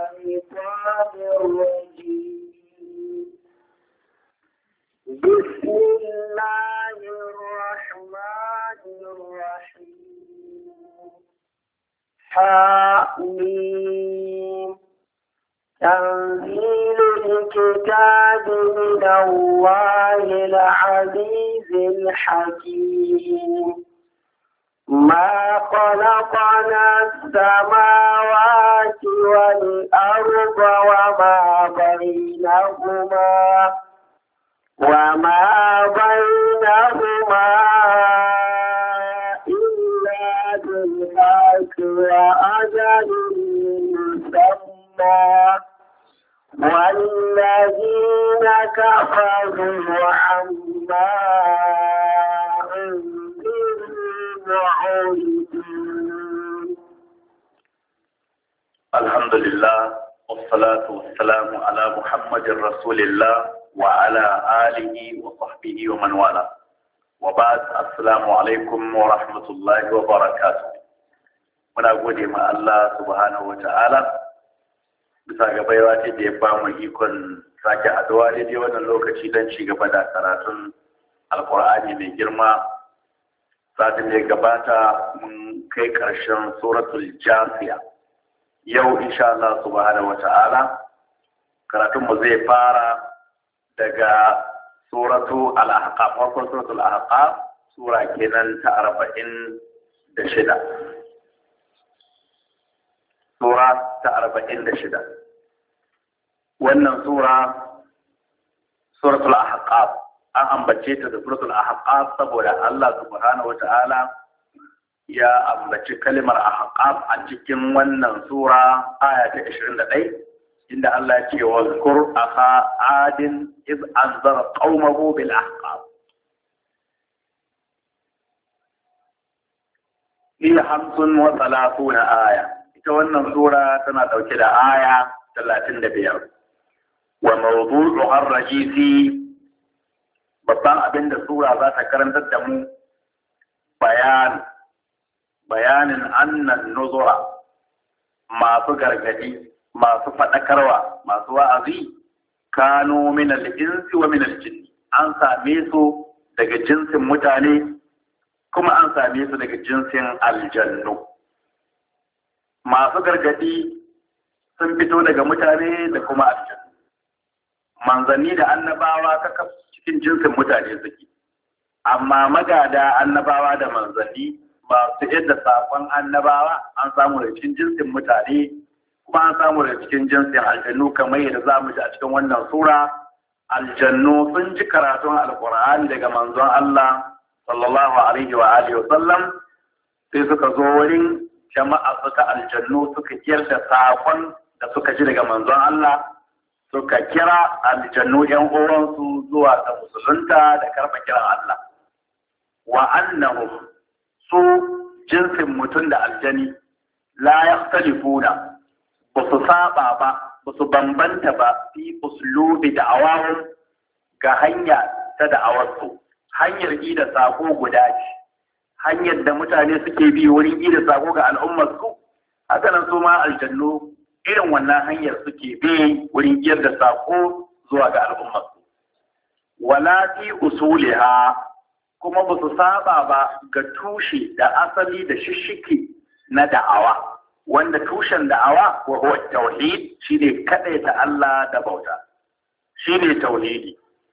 الشيطان الرجيم بسم الله الرحمن الرحيم حميم تنزيل الكتاب من الله العزيز الحكيم ما خلقنا السماوات والأرض وما بينهما إلا بالحق وأجل مسمى والذين كفروا عما الحمد لله والصلاة والسلام على محمد رسول الله وعلى آله وصحبه ومن والاه وبعد السلام عليكم ورحمة الله وبركاته. muna gode ma Allah subhanahu wata'ala bisa ga baiwa da ya ba mu ikon sake haduwa daidai wannan lokaci don ci gaba da karatun alkur'ani mai girma. Satin da ya gabata mun kai ƙarshen suratul jasiya. Yau insha Allah subhanahu wata'ala karatunmu zai fara daga suratul al-ahqaf. Farkon suratul ahqaf sura kenan ta 46. Sura ta 46. Wannan suratul ahqaf an ambace ta da suratul ahqaf saboda Allah subhanahu wata'ala ya ambaci kalimar ahqaf a cikin wannan sura aya ta 21 inda Allah ya ce wa zkur akha adin iz anzara qaumahu bil ahqaf. Hiya 35 aya. Ita wannan sura tana dauke da aya 35. Wa mawdu'uha ar-rajisi, babban abin da sura za ta karantar da mu bayanin annan nuzura, masu gargadi, masu faɗakarwa, masu wa'azi, kano min al-insi wa min al-jinni. An same su daga jinsin mutane kuma an same su daga jinsin aljannu. Masu gargadi sun fito daga mutane da kuma aljannu. Manzanni da annabawa kaka cikin jinsin mutane suke, amma magada annabawa da manzanni masu yadda sakon annabawa an samu da cikin jinsin mutane kuma an samu da cikin jinsin aljannu, kamar yadda za mu ji a cikin wannan sura. Aljannu sun ji karatun alkur'ani daga manzon Allah sallallahu alaihi wa alihi wa sallam, sai suka zo wurin jama'a suka aljannu suka kiyar da sakon da suka ji daga manzon Allah, suka kira aljannu ‘yan uwansu zuwa ga musulunta da karɓa kiran Allah. Wa annahu su jinsin mutum da aljani la yakhtalifuna, ba su saba ba, ba su bambanta ba fi uslubi da'awahum ga hanya ta da'awarsu. Hanyar ida sako guda ce, hanyar da mutane suke bi wurin ida sako ga al'ummarsu, haka nan su ma aljannu irin wannan hanyar suke bi wurin iyar da sako zuwa ga al'ummarsu. Wala fi usuliha, kuma ba su saba ba ga tushe da asali da shishiki na da'awa, wanda tushen da'awa wa huwa tauhid, shine kadaita Allah da bauta, shine tauhidi.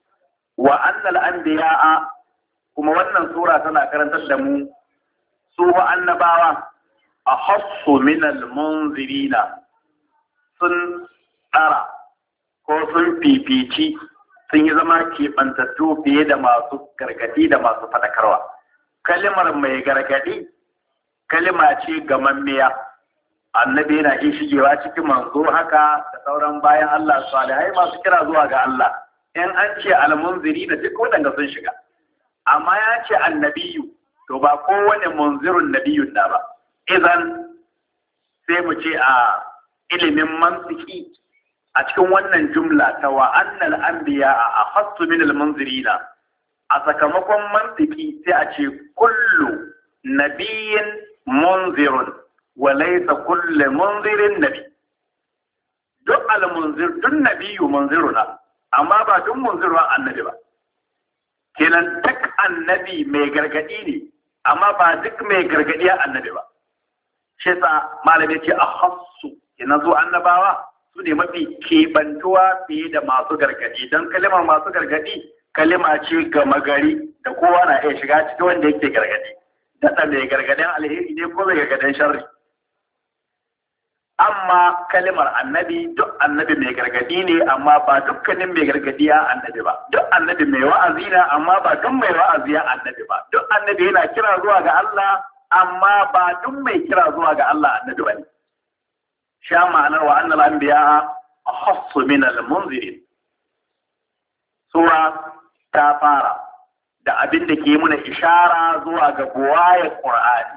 Wa annal anbiya'a, kuma wannan sura tana karantar da mu su annabawa ahassu min al-munzirina, sun tsara ko sun fifici, sun yi zama keɓantattu fiye da masu gargadi da masu faɗakarwa. Kalimar mai gargadi kalima ce gamammiya, annabi yana iya shigewa cikin manzo haka da sauran bayan Allah salihai masu kira zuwa ga Allah. In an ce almunziri da duk waɗanda sun shiga, amma ya ce annabiyu to ba kowane munzirun nabiyun na ba. Idan sai mu ce a ilimin mantiki a cikin wannan jumla ta wa annal anbiya a akhassu min al-munzirina, a sakamakon mantiki sai a ce kullu nabiyyin munzirun wa laysa kullu munzirin nabi. duk al-munzir duk nabiyyu munziruna amma ba duk munziru annabi ba kenan duk annabi mai gargadi ne amma ba duk mai gargadi annabi ba shi yasa malami ce akhassu kenan zo annabawa su ne mafi kebantuwa fiye da masu gargadi don kalimar masu gargadi kalima ce gama gari da kowa na iya shiga cikin wanda yake gargadi da mai gargadin alheri ne ko mai gargadin sharri amma kalimar annabi duk annabi mai gargadi ne amma ba dukkanin mai gargadi ya annabi ba duk annabi mai wa'azi na amma ba duk mai wa'azi ya annabi ba duk annabi yana kira zuwa ga Allah amma ba duk mai kira zuwa ga Allah annabi ba ne sha ma'anar wa annal anbiya ahassu min al-munzirin sura ta fara da abin da ke muna ishara zuwa ga buwayar Qur'ani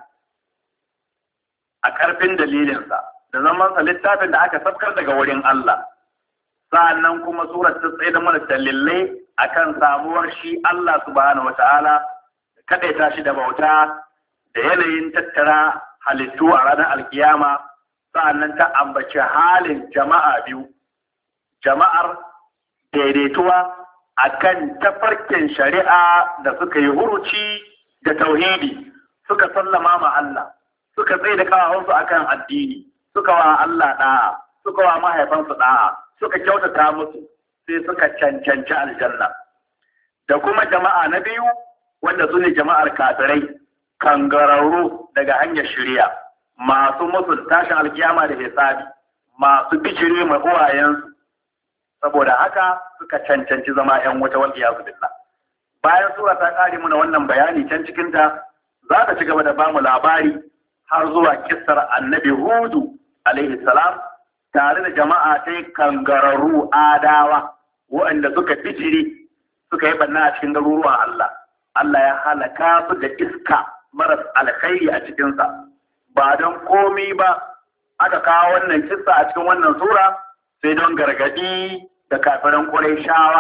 a ƙarfin dalilinsa da zamansa littafin da aka sabkar daga wurin Allah sa'annan kuma surar ta tsaye da mana dalilai akan samuwar shi Allah subhanahu wata'ala kadaita shi da bauta da yanayin tattara halittu a ranar alkiyama sa'annan ta ambaci halin jama'a biyu jama'ar daidaituwa akan tafarkin shari'a da suka yi huruci da tauhidi suka sallama ma Allah suka tsaye da kawawansu akan addini suka wa Allah da'a suka wa mahaifansu da'a suka kyautata musu sai suka cancanci aljanna da kuma jama'a na biyu wanda su ne jama'ar kafirai kangararru daga hanyar shari'a masu musul tashin alkiyama da hisabi masu bijire mai uwayensu saboda haka suka cancanci zama ‘yan wata wal iyazu billah. Bayan sura ta ƙare muna wannan bayani can cikinta za ta ci gaba da bamu labari har zuwa kissar annabi Hudu alaihi salam tare da jama'a ta kangararru adawa waɗanda suka bijire suka yi banna a cikin garuruwan Allah. Allah ya halaka su da iska maras alkhairi a cikinsa. Ba don komi ba aka kawo wannan kissa a cikin wannan sura sai don gargadi da kafiran Qurayshawa.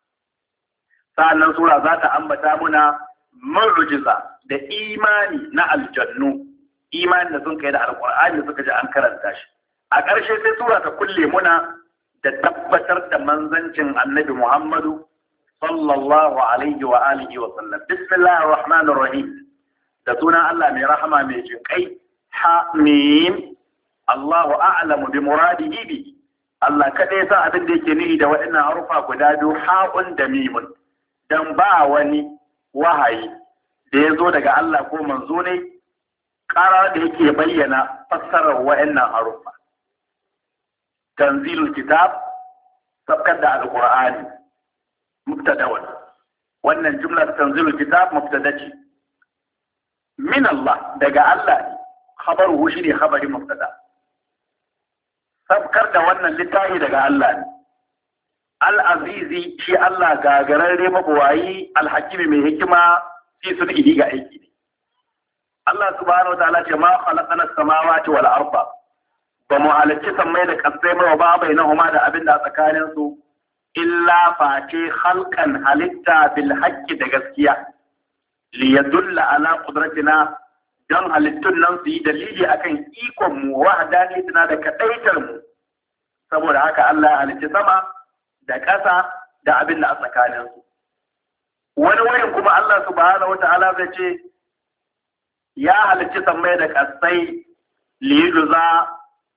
Sa'annan sura za ta ambata muna mu'jiza da imani na aljannu, imani da sun kai da alqur'ani suka ji an karanta shi. A ƙarshe sai sura ta kulle muna da tabbatar da manzancin Annabi Muhammadu sallallahu alaihi wa alihi wa sallam. Bismillahir rahmanir rahim. Da sunan Allah mai rahama mai jinkai. Hamim. Allahu a'lamu bi muradihi bi. Allah kaɗai sa abin da yake nihi da waɗannan harufa guda biyu ha'un da mimun dan ba wani wahayi da ya zo daga Allah ko manzo ne ƙara da yake bayyana fassarar waɗannan harufa. Tanzilul kitab sabkar da alqur'ani mubtada'un wannan jumlar tanzilul kitab mubtada ce min Allah daga Allah ne khabaruhu shine khabari mubtada sabkar da wannan littafi daga Allah ne. Al-Azizi shi Allah gagararre mabuwayi al-Hakimi mai hikima fi sulhi ga aiki ne. Allah subhanahu wa ta'ala ce ma khalaqana as-samawati wal arda ba mu halicci sammai da kasai ba ba bainahuma da abin da tsakanin su illa face khalqan halitta bil haqqi da gaskiya li yadulla ala qudratina don halittun nan su yi dalili akan ikon mu wahdaniyatuna da kadaitar mu saboda haka Allah ya halicci sama da ƙasa da abin da a tsakanin su wani wurin kuma Allah subhanahu wata'ala zai ce ya halicci sammai da ƙasai li yujza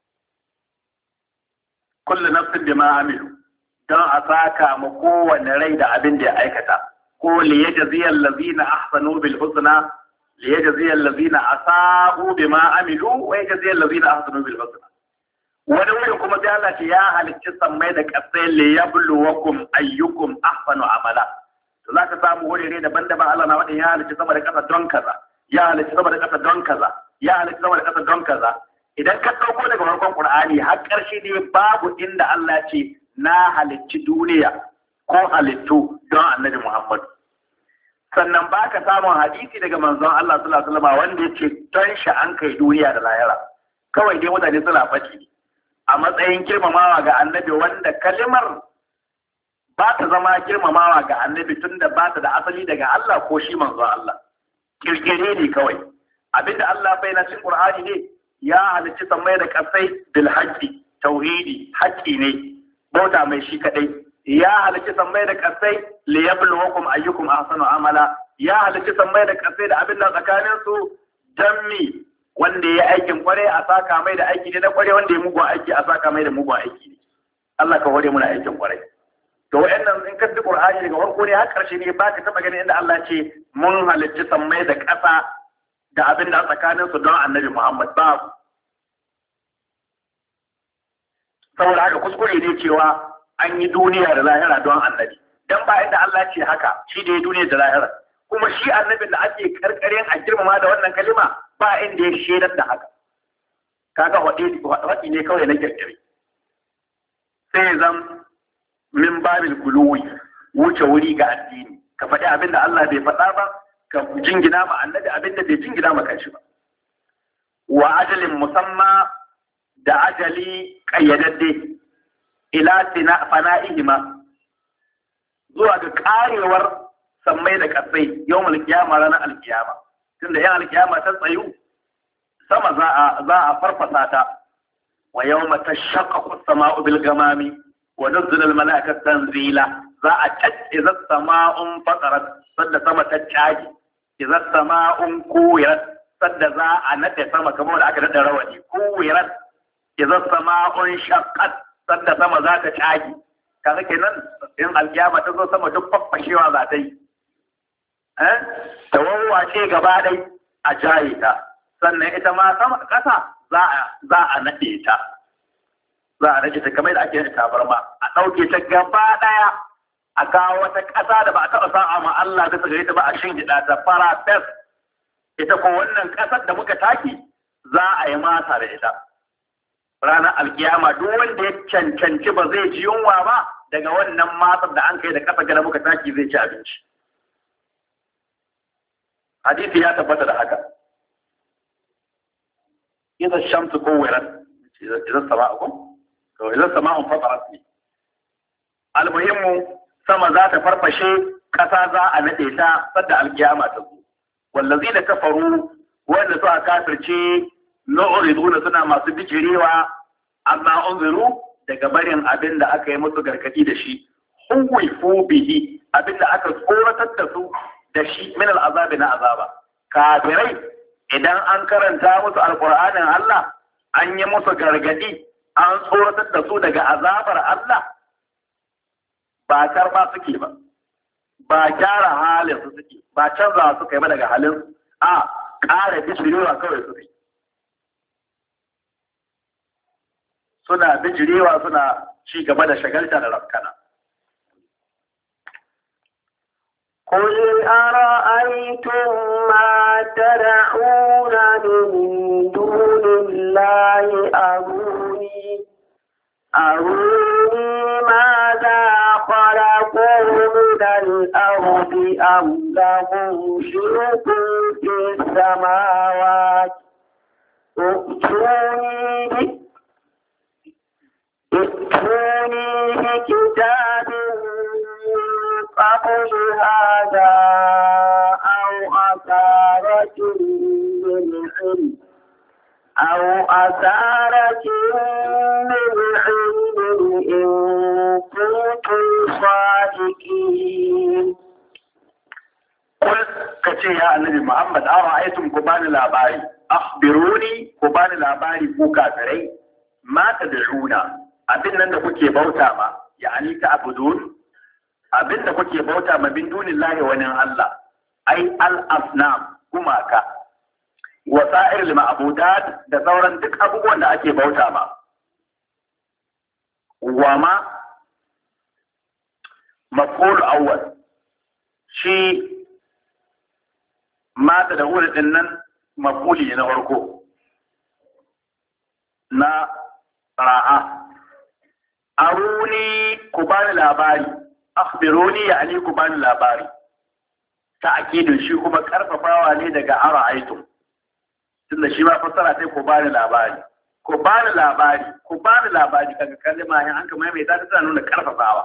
kullu nafsin bima amilu don a saka mu kowane rai da abin da ya aikata ko li yajziyal ladzina ahsanu bil husna ليجزي الذين أساءوا بما عملوا ويجزي الذين أحسنوا بالحسنى wani wurin kuma sai Allah ce ya halicci sammai da ƙasai li yabluwakum ayyukum ahsanu amala to zaka samu wurare daban-daban Allah na wadin ya halicci sama da ƙasa don kaza ya halicci sama da ƙasa don kaza ya halicci sama da ƙasa don kaza idan ka dauko daga farkon Qur'ani har ƙarshe ne babu inda Allah ce na halicci duniya ko halittu don Annabi Muhammad sannan ba ka samun hadisi daga manzon Allah sallallahu alaihi wasallam wanda yake don shi an kai duniya da lahira kawai dai mutane suna faɗi a matsayin girmamawa ga annabi wanda kalimar ba ta zama girmamawa ga annabi tunda ba ta da asali daga Allah ko shi manzon Allah kirkire ne kawai abinda Allah bai na cikin Qur'ani ne ya halicci sammai da kasai bil haqqi tauhidi haƙƙi ne bauta mai shi kadai ya halicci sammai da kasai li yabluwakum ayyukum ahsanu amala ya halicci sammai da kasai da abin da tsakanin su dan mi wanda ya aikin kware a saka mai da aiki ne na kware wanda ya mugun aiki a saka mai da mugun aiki ne Allah ka hore muna aikin kware to wa'annan in ka bi Qur'ani daga farko ne har karshe ne ba ka taba ganin inda Allah ce mun halicci sammai da ƙasa da abin da tsakanin su don Annabi Muhammad babu saboda haka kuskure ne cewa an yi duniya da lahira don Annabi dan ba inda Allah ce haka shi da ya duniya da lahira kuma shi annabin da ake karkarin a girmama da wannan kalima ba inda ya shaidar da haka kaga waɗi ne kawai na kirkiri sai zan min babil guluwi wuce wuri ga addini ka faɗi abin da Allah bai faɗa ba ka jingina ma annabi abin da bai jingina ma kanshi ba wa ajalin musamma da ajali ƙayyadadde ila fana'ihima zuwa ga karewar sammai da kasai yau alkiyama ranar alkiyama tunda yan alkiyama ta tsayu sama za a farfasa ta wa yawma tashaqqaqu as-sama'u bil gamami wa nuzila al mala'ikatu tanzila za a idza as-sama'un fatarat sadda sama ta caji idza as-sama'un kuwirat sadda za a nade sama kamar da aka nade rawani kuwirat idza as-sama'un shaqqat sadda sama za ta caji kaga kenan in alkiyama ta zo sama duk faffashewa za ta yi ta wawace gaba ɗai a jaye ta sannan ita ma sama ƙasa za a naɗe ta za a rage ta kamar da ake yin tabarma a ɗauke ta gaba ɗaya a kawo wata ƙasa da ba a taɓa sa'a ma Allah bisa gare ta ba a shingiɗa ta fara fes ita ko wannan ƙasar da muka taki za a yi masa da ita ranar alkiyama duk wanda ya cancanci ba zai ji yunwa ba daga wannan matsar da an kai da ƙasa gada muka taki zai ci abinci hadisi ya tabbata da haka idan shamsu kuwirat idan sama'u to idan sama'un fatarat ne almuhimmu sama za ta farfashe kasa za a nade ta sadda alkiyama ta zo wallazi da kafaru wanda suka kafirce nu'riduna suna masu bijirewa amma unziru daga barin abin da aka yi musu gargadi da shi huwifu bihi abin da aka tsoratar da su da shi min al'azabi na azaba kafirai idan an karanta musu alqur'anin Allah an yi musu gargadi an tsoratar da su daga azabar Allah ba karba suke ba gyara halin su suke ba canza su kai ba daga halin a ƙara bijirewa kawai suke suna bijirewa suna ci gaba da shagalta da rafkana قل أرأيتم ما تدعون من دون الله أروني ماذا خلقوا من الأرض أم لهم شرك في السماوات ائتوني بكتاب قبل هذا أو أثارة من علم إن كنتم صادقين. قل كتير يا النبي محمد أرأيتم كبان الأباري أخبروني كبان الأباري كافرين ما تدعون أبن أنت كنت بوتا ما يعني تعبدون abin da kuke bauta ma bin dunillahi wani Allah ai al-asnam gumaka wa sa'ir al-ma'budat da sauran duk abubuwan da ake bauta ma wa ma maf'ul awwal shi ma da wurin din nan maf'uli na farko na ra'a aruni ku bani labari akhbiruni yani ku bani labari ta'kidin shi kuma karfafawa ne daga ara'aytum tunda shi ba fassara sai ku bani labari kaga kalma in an kuma mai ta tana nuna karfafawa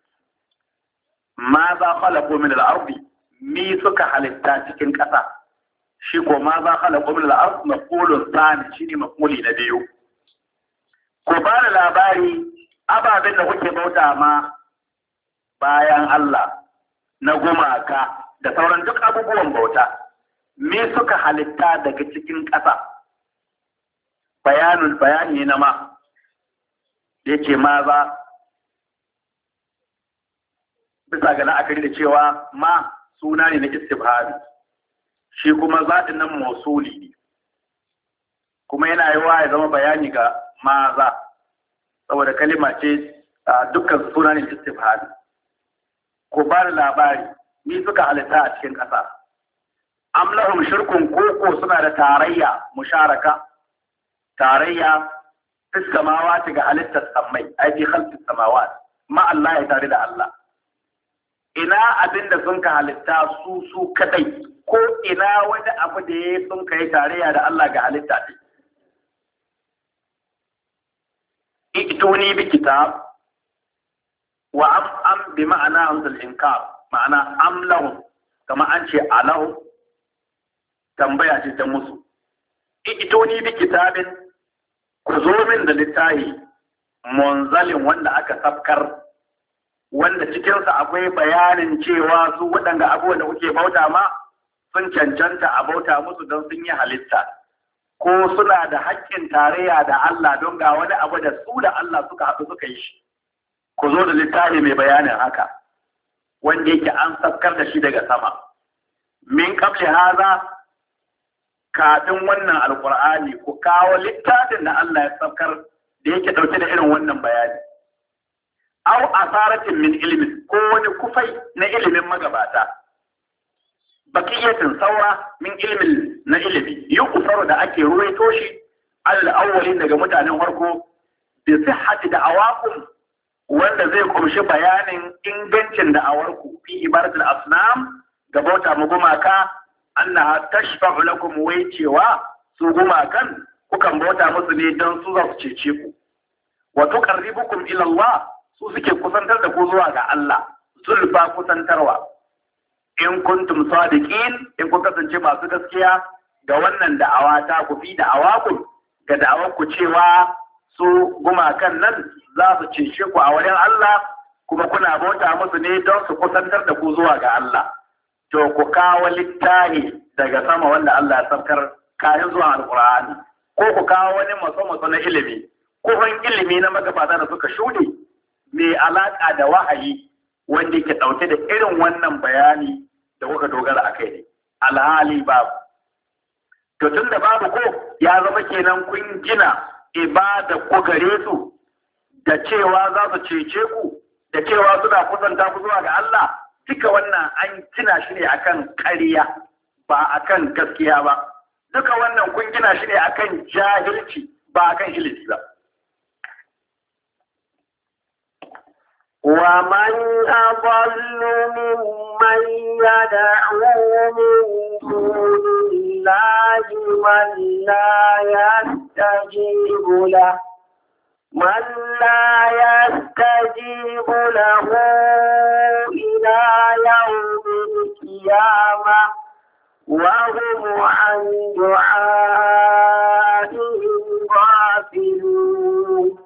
ma za khalaqu min al-ardi mi suka halitta cikin kasa shi ko ma za khalaqu min al-ardi maqulun thani shine maquli na biyu ku ba da labari ababen da kuke bauta ma bayan Allah na gumaka da sauran duk abubuwan bauta, me suka halitta daga cikin ƙasa? Bayani na ma, yake ma za, bisa ga la'akari da cewa ma suna ne na istifhari, shi kuma zaɗin nan mausuli ne, kuma yana yi wa ya zama bayani ga ma za, saboda kalima ce dukkan suna ne istifhari. Ku ba da labari, ni suka halitta a cikin ƙasa. Am lahum shirkun koko suna da tarayya musharaka, tarayya fi samawati ga halittar sammai, ai fi khalqis samawat, ma Allah ya tare da Allah. Ina abin da sun ka halitta su kadai, ko ina wani abu da ya sun kai tarayya da Allah ga halitta ne. Ituni bi kitab wa am bi ma'ana hamzul inkar, ma'ana am lahum, kama an ce alahu, tambaya ce ta musu. Ituni bi kitabin, ku zo min da littahi munzalin wanda aka safkar, wanda cikinsa akwai bayanin cewa su waɗanda abubuwan da kuke bauta ma sun cancanta a bauta musu don sun yi halitta, ko suna da haƙƙin tarayya da Allah don ga wani abu da su da Allah suka haɗu suka yi shi. Ku zo da littafi mai bayanin haka, wanda yake an safkar da shi daga sama. Min qabli haza, kafin wannan alqur'ani ku kawo littafin da Allah ya safkar da yake dauke da irin wannan bayani. Aw asaratin min ilmin, ko wani kufai na ilimin magabata. Baqiyatin saura min ilmin na ilimi, yuqsaru da ake ruwaito shi al-awwalin daga mutanen farko bi sihhati da'awakum, wanda zai kumshi bayanin ingancin da'awarku fi ibadatul asnam ga bauta mu gumaka, annaha tashfa'u lakum, wai cewa su gumakan kukan bauta musu ne don su za su cece ku, wa tuqarribukum ila Allah, su suke kusantar da ku zuwa ga Allah, zulfa kusantarwa. In kuntum sadiqin, in kun kasance masu gaskiya ga wannan da'awa ta ku fi da'awakum, ga da'awar ku cewa su gumakan nan za su cece ku a wurin Allah, kuma kuna bauta musu ne don su kusantar da ku zuwa ga Allah. To ku kawo littahi daga sama wanda Allah ya saukar kayan zuwa alqur'ani, ko ku kawo wani maso na ilimi, ko wani ilimi na magabata da suka shuɗe mai alaƙa da wahayi wanda yake ɗauke da irin wannan bayani da kuka dogara a kai ne. Alhali babu. To tun da babu ko ya zama kenan kun gina ibada ku gare su da cewa za su cece ku, da cewa suna kusanta ku zuwa ga Allah, duka wannan an gina shi ne akan ƙarya ba akan gaskiya ba. Duka wannan kun gina shi ne akan jahilci ba akan ilimi ba. ومن أضل ممن يدعو من دون الله من لا يستجيب له إلى يوم القيامة وهم عن دعائهم غافلون.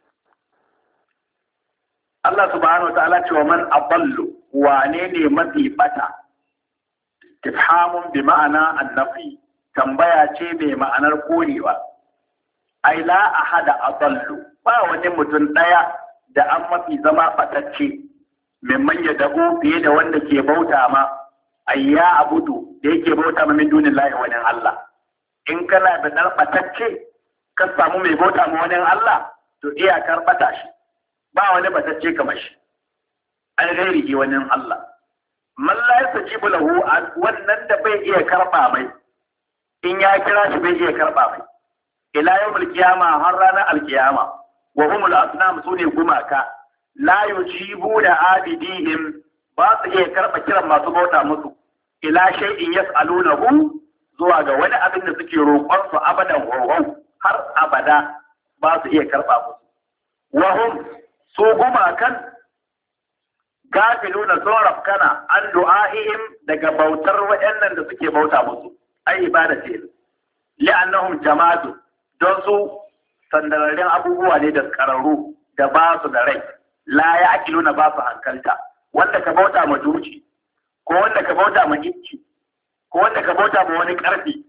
Allah subhanahu wa ta'ala ce wa man adallu, wane ne mafi bata? Istifhamun bi ma'ana annafi, tambaya ce mai ma'anar korewa. Ai la ahada adallu, ba wani mutum daya da an mafi zama batacce, mimman ya da'u fiye da wanda ke bauta ma, ayya abudu da yake bauta ma min dunillahi wani Allah. In kana da dar batacce ka samu mai bauta ma wani Allah, to iyakar bata shi. Ba wani batacce kamar shi, an gairi wani Allah. Man la yastajibu lahu, wannan da bai iya karba mai, in ya kira shi bai iya karba mai. Ila yawmul qiyama, har ranar alkiyama, wa humul asnam, sune gumaka, la yujibu da abidihim, ba su iya karba kiran masu bauta musu. Ila shay'in yas'alunahu, zuwa ga wani abin da suke roƙon su abadan wawau, har abada ba su iya karba musu. Wa hum, su gumakan gafiluna sun rafkana an du'a'ihim daga bautar waɗannan da suke bauta musu, ai ibada ce, li'annahum jama'atu, don su sandararren abubuwa ne da ƙararru da ba su da rai, la ya akiluna ba su hankalta, wanda ka bauta ma duci, ko wanda ka bauta ma icci, ko wanda ka bauta ma wani ƙarfi,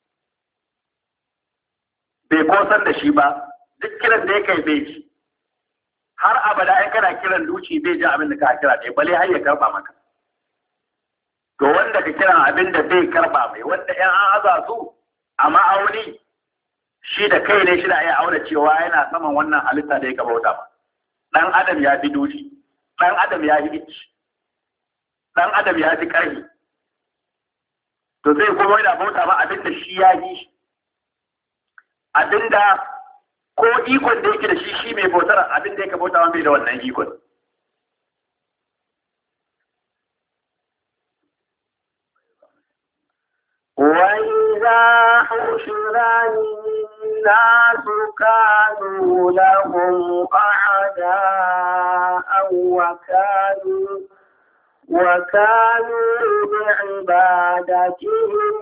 bai kosan da shi ba, duk kiran da ya kai bai ci. Har abada in kana kiran duci bai ji abin da ka kira ɗaya, bale har ya karɓa maka. To wanda ka kiran abin da bai karɓa mai, wanda ‘yan an aza su a ma'auni, shi da kai ne shi da ya auna cewa yana saman wannan halitta da ya ka bauta ba. Ɗan adam ya fi duci, ɗan adam ya fi icci, ɗan adam ya fi ƙarfi. To sai kuma yana bauta ba abin da shi ya yi shi. Abin da ko ikon da yake da shi mai bautar abin da yake bauta bai da wannan ikon. وإذا حشر الناس كانوا لهم أعداء وكانوا بعبادتهم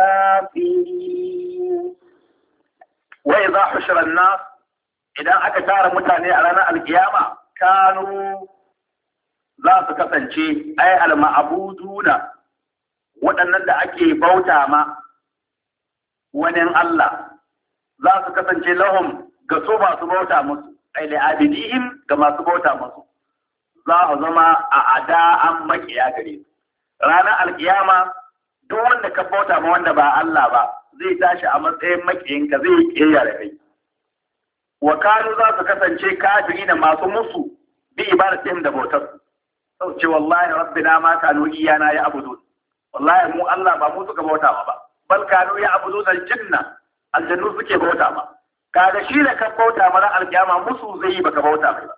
كافرين. وإذا حشر الناس إذا أكثر متاني على القيامة كانوا za su kasance ai al-ma'buduna waɗannan da ake bauta ma wani Allah za su kasance lahum ga su masu bauta musu ai li'abidihim ga masu bauta musu za su zama a ada'an makiya gare su. Ranar alkiyama duk wanda ka bauta ma wanda ba Allah ba zai tashi a matsayin makiyinka, zai yi kiyaya da kai. Wa kanu za su kasance kafiri da masu musu bi ibadatihim da bautar su. Sau ce wallahi rabbina ma kanu iyana ya abudun. Wallahi mu Allah ba mu suka bauta ma ba. Bal kanu ya abudun aljanna. Aljannu suke bauta ma. Kaga shi da ka bauta ma ran alkiyama musu zai yi baka bauta mai ba.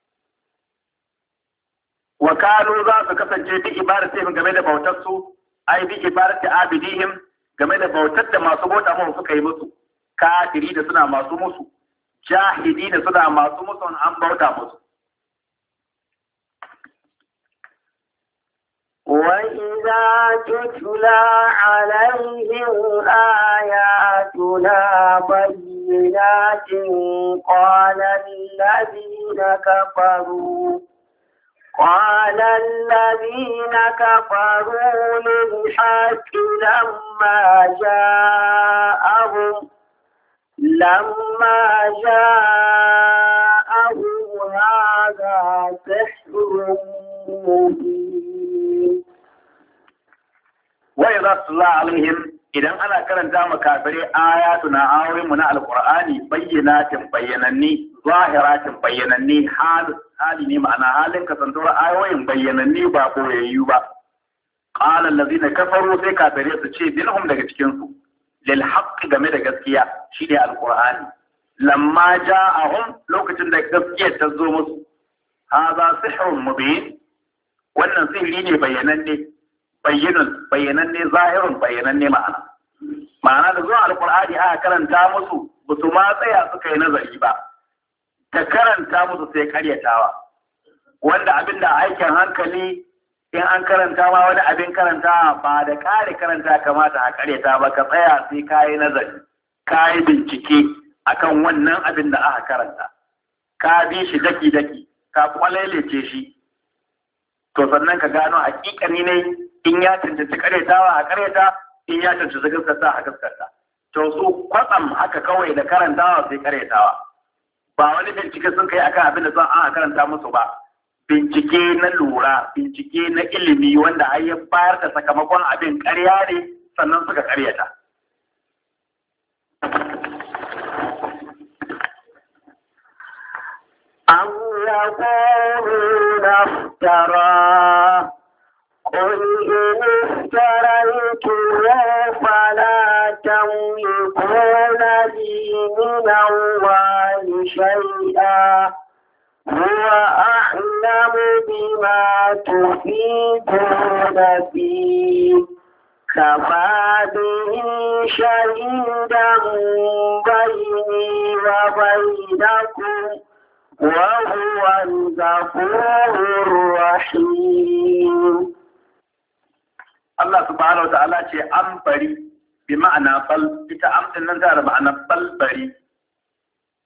Wa kanu za su kasance bi ibadatihim game da bautar su, ai bi ibadati abidihim game da bautar da masu bauta mu suka yi musu. Kafiri da suna masu musu, jahidi da suna masu musu an bauta musu. وإذا تتلى عليهم آياتنا بينات قال الذين كفروا للحق لما جاءهم هذا سحر مبين. وإذا تتلى عليهم idan ana karanta ma kafirai ayatuna ayoyin mu na alqur'ani bayyinatin bayyananni zahiratin bayyananni hali ne ma'ana halin kasantuwar ayoyin bayyananni ba koyayyu ba. Qala allazina kafaru sai kafirai su ce minhum daga cikin su lil haqq game da gaskiya shine alqur'ani lamma ja'ahum lokacin da gaskiya ta zo musu hadha sihrun mubin wannan sihiri ne bayyananne bayyananne zahirun bayyananne ma'ana da zuwa alqur'ani aka karanta musu ba su ma tsaya suka yi nazari ba ta karanta musu sai karyatawa wanda abin da aikin hankali in an karanta ma wani abin karanta ba da kare karanta kamata a karyata ba ka tsaya sai ka yi nazari ka yi bincike akan wannan abin da aka karanta ka bi shi daki-daki ka kwalelece shi to sannan ka gano hakikani ne in ya cancanci karyatawa a karyata in ya cancanci gaskata a gaskata to su kwatsam haka kawai da karantawa sai karyatawa ba wani bincike sun kai akan abin da zan an karanta musu ba bincike na lura bincike na ilimi wanda har ya bayar da sakamakon abin ƙarya ne sannan suka ƙaryata. أم يقولون افتراه قل إن افتريته فلا تملكون لي من الله شيئا هو أعلم بما تفيدون فيه كفى به شهيدا بيني وبينكم وهو الغفور الرحيم. Allah subhanahu wa ta'ala ce an bari bi ma'ana bal ita amsin nan tana da ma'ana bal bari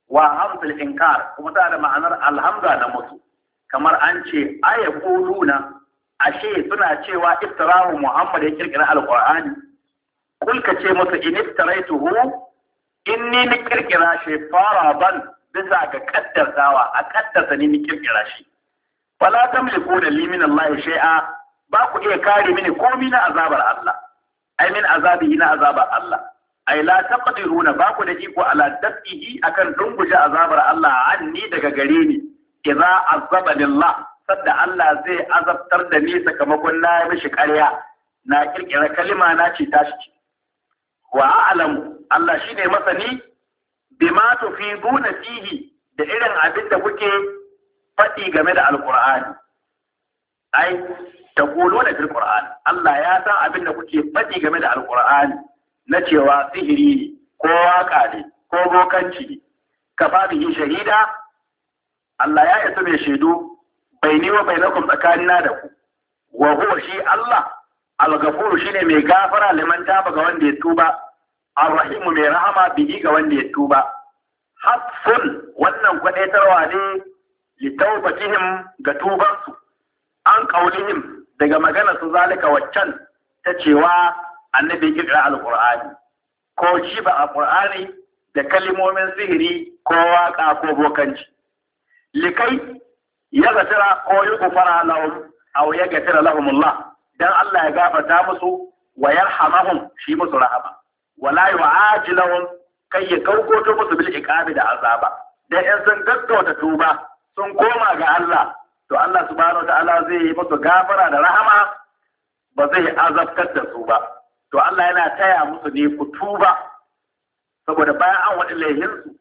wa hamzul inkar kuma tana da ma'anar alhamza na musu kamar an ce ayaquluna ashe suna cewa iftirahu Muhammad ya kirkira alqur'ani kul ka ce musu in iftaraituhu inni ni kirkira shi faraban bisa ga kaddartawa a kaddarta ni kirkira shi fala tamlikuna li min Allah shay'a ba ku iya kare mini komai na azabar Allah ai min azabihi na azabar Allah ai la taqdiruna ba ku da iko ala dafihi akan dunguje azabar Allah anni daga gare ni idza azaba lillah sadda Allah zai azabtar da ni sakamakon na mishi ƙarya na kirkira kalima na ce tashi ce wa a'lamu Allah shine masani bima tufiduna fihi da irin abin da kuke faɗi game da alqur'ani ai taquluna fil qur'an Allah ya san abin da kuke faɗi game da alqur'ani na cewa sihiri ne ko waka ne ko bokanci ne kafa bihi shahida Allah ya isa mai shaidu baini wa bainakum tsakanina da ku wa huwa shi Allah al-ghafuru shine mai gafara liman taba ga wanda ya tuba ar-rahim mai rahama bihi ga wanda ya tuba hasfun wannan kwadaitarwa ne li tawbatihim ga tubansu an qaulihim daga magana su zalika waccan ta cewa annabi kira al-qur'ani ko shi ba al-qur'ani da kalimomin sihiri ko waka ko bokanci likai ya gatira ko yi kufara lahum aw ya gatira lahum Allah dan Allah ya gafarta musu wa yarhamahum shi musu rahama wala yu'ajilahum kai ya kaukoto musu bil iqabi da azaba dan in sun gaggauta tuba sun koma ga Allah to Allah subhanahu wataala zai yi musu gafara da rahama ba zai azabtar da su ba to Allah yana taya musu ne ku tuba saboda bayan an wadi laihinsu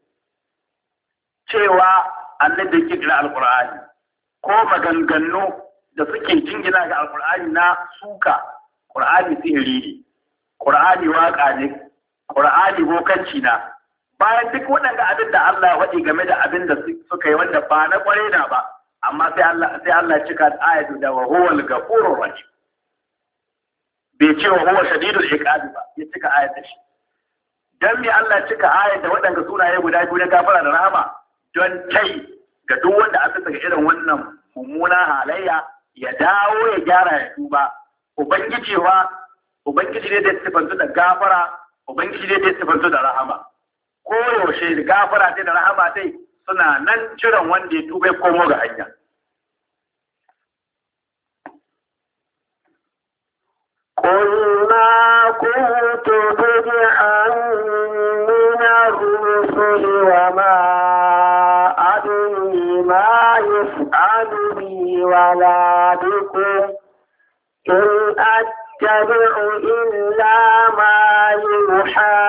cewa annabi ke kira alqur'ani ko maganganu da suke jingina ga alqur'ani na suka qur'ani sihiri ne qur'ani waka ne qur'ani bokanci na bayan duk waɗanda abin da Allah ya faɗi game da abin da suka yi wanda ba na kware na ba amma sai Allah ya cika ayatu da wa huwal ghafurur rahim bai ce wa huwa shadidul iqabi ba ya cika ayat da shi dan me Allah cika ayat da waɗanda sunaye guda biyu na gafara da rahama don kai ga duk wanda aka saka irin wannan mummuna halayya ya dawo ya gyara ya tuba ubangiji ne da sifantu da gafara ubangiji ne da sifantu da rahama ko yaushe da gafara sai da rahama sai suna nan jiran wanda ya tuba ya komo ga hanya قل ما كنت بدعا من الرسل وما أدري ما يفعل بي ولا بكم إن أتبع إلا ما يوحى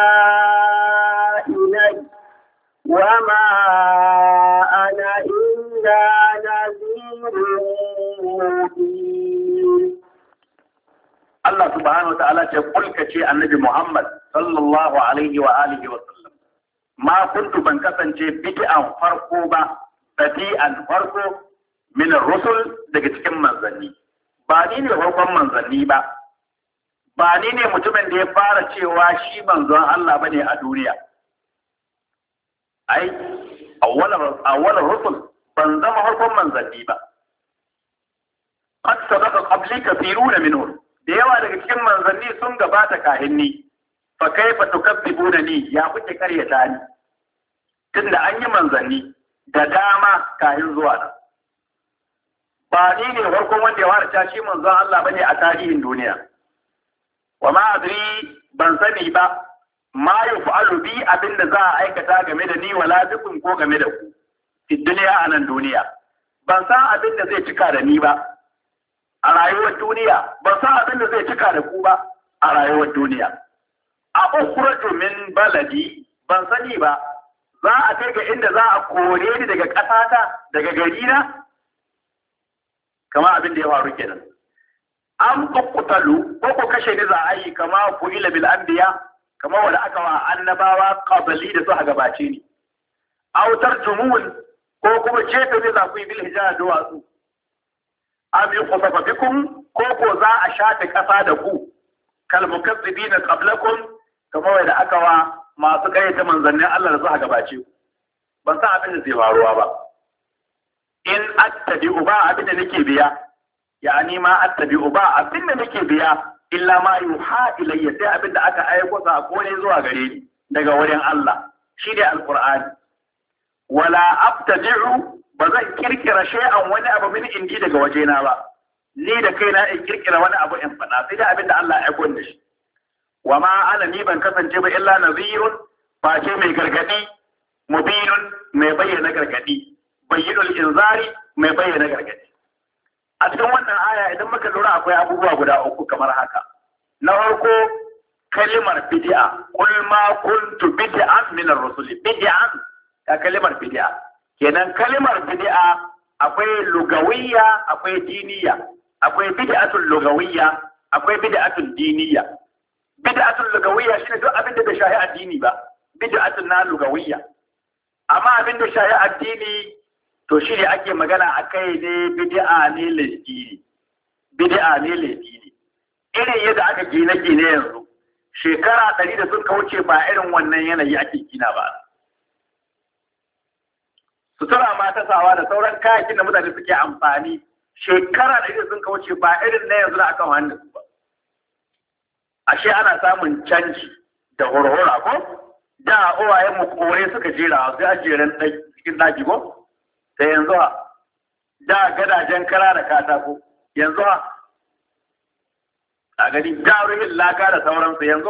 إلي وما أنا إلا نذير مبين Allah subhanahu wa ta'ala ce kulka ce annabi Muhammad sallallahu alaihi wa alihi wa sallam ma kuntu ban kasance bid'an farko ba badi'an farko min rusul daga cikin manzanni ba ni ne farkon manzanni ba ba ni ne mutumin da ya fara cewa shi manzon Allah bane a duniya ai awwal rusul ban zama farkon manzanni ba qad sabaqa qabli kathiruna minhum da yawa daga cikin manzanni sun gabata kahin ni fa kaifa tukazzibuna ni ya kuke karyata ni tunda an yi manzanni da dama kahin zuwa nan ba ni ne farkon wanda ya fara shi manzon Allah bane a tarihin duniya wa ma adri ban sani ba ma yuf'alu bi abinda za a aikata game da ni wala bikum ko game da ku fi duniya a nan duniya ban san abinda zai cika da ni ba a rayuwar duniya ban san abin da zai cika da ku ba a rayuwar duniya a ukhraju min baladi ban sani ba za a kai ga inda za a kore ni daga ƙasata daga gari na kama abin da ya faru kenan an tuqtalu ko ko kashe ni za a yi kama fu'ila bil anbiya kama wanda aka wa annabawa qabli da su gabace ni aw tarjumun ko kuma cefe ne za ku yi bil hijara da wasu am yukhsafa bikum ko za a shafe ƙasa da ku kal mukazzibina qablakum kamar wanda aka wa masu kayyata manzannin Allah da suka gabace ku ban san abin da zai faruwa ba in attabi'u ba abin da nake biya yani ma attabi'u ba abin da nake biya illa ma yuha ilayya sai abin da aka aiko sako ne zuwa gare ni daga wurin Allah shi ne alqur'ani wala abtadi'u ba zan kirkira shay'an wani abu min indi daga wajena ba ni da kaina in kirkira wani abu in faɗa sai da abin da Allah ya aiko da shi wa ma ana ni ban kasance ba illa nazirun ba ce mai gargadi mubinun mai bayyana gargadi bayyinul inzari mai bayyana gargadi a cikin wannan aya idan muka lura akwai abubuwa guda uku kamar haka na farko kalimar bid'a kul ma kuntu bid'an min ar-rusul bid'an ka kalimar bid'a kenan kalimar bid'a akwai lugawiyya akwai diniyya akwai bid'atul lugawiyya akwai bid'atul diniyya bid'atul lugawiyya shine duk abin da bai shahi addini ba bid'atul na lugawiyya amma abin da shahi addini to shi ne ake magana a kai ne bid'a ne laifi bid'a ne laifi irin yadda aka gine yanzu shekara 100 da sun wuce ba irin wannan yanayi ake gina ba sutura ma ta sawa da sauran kayakin da mutane suke amfani shekara 100 da sun wuce ba irin na yanzu da aka wani su ba ashe ana samun canji da horhora ko da uwayen mu kore suka jera sai a jeren cikin daki ko da yanzu da gadajen kara da katako yanzu a gani jaruhin laka da sauransu yanzu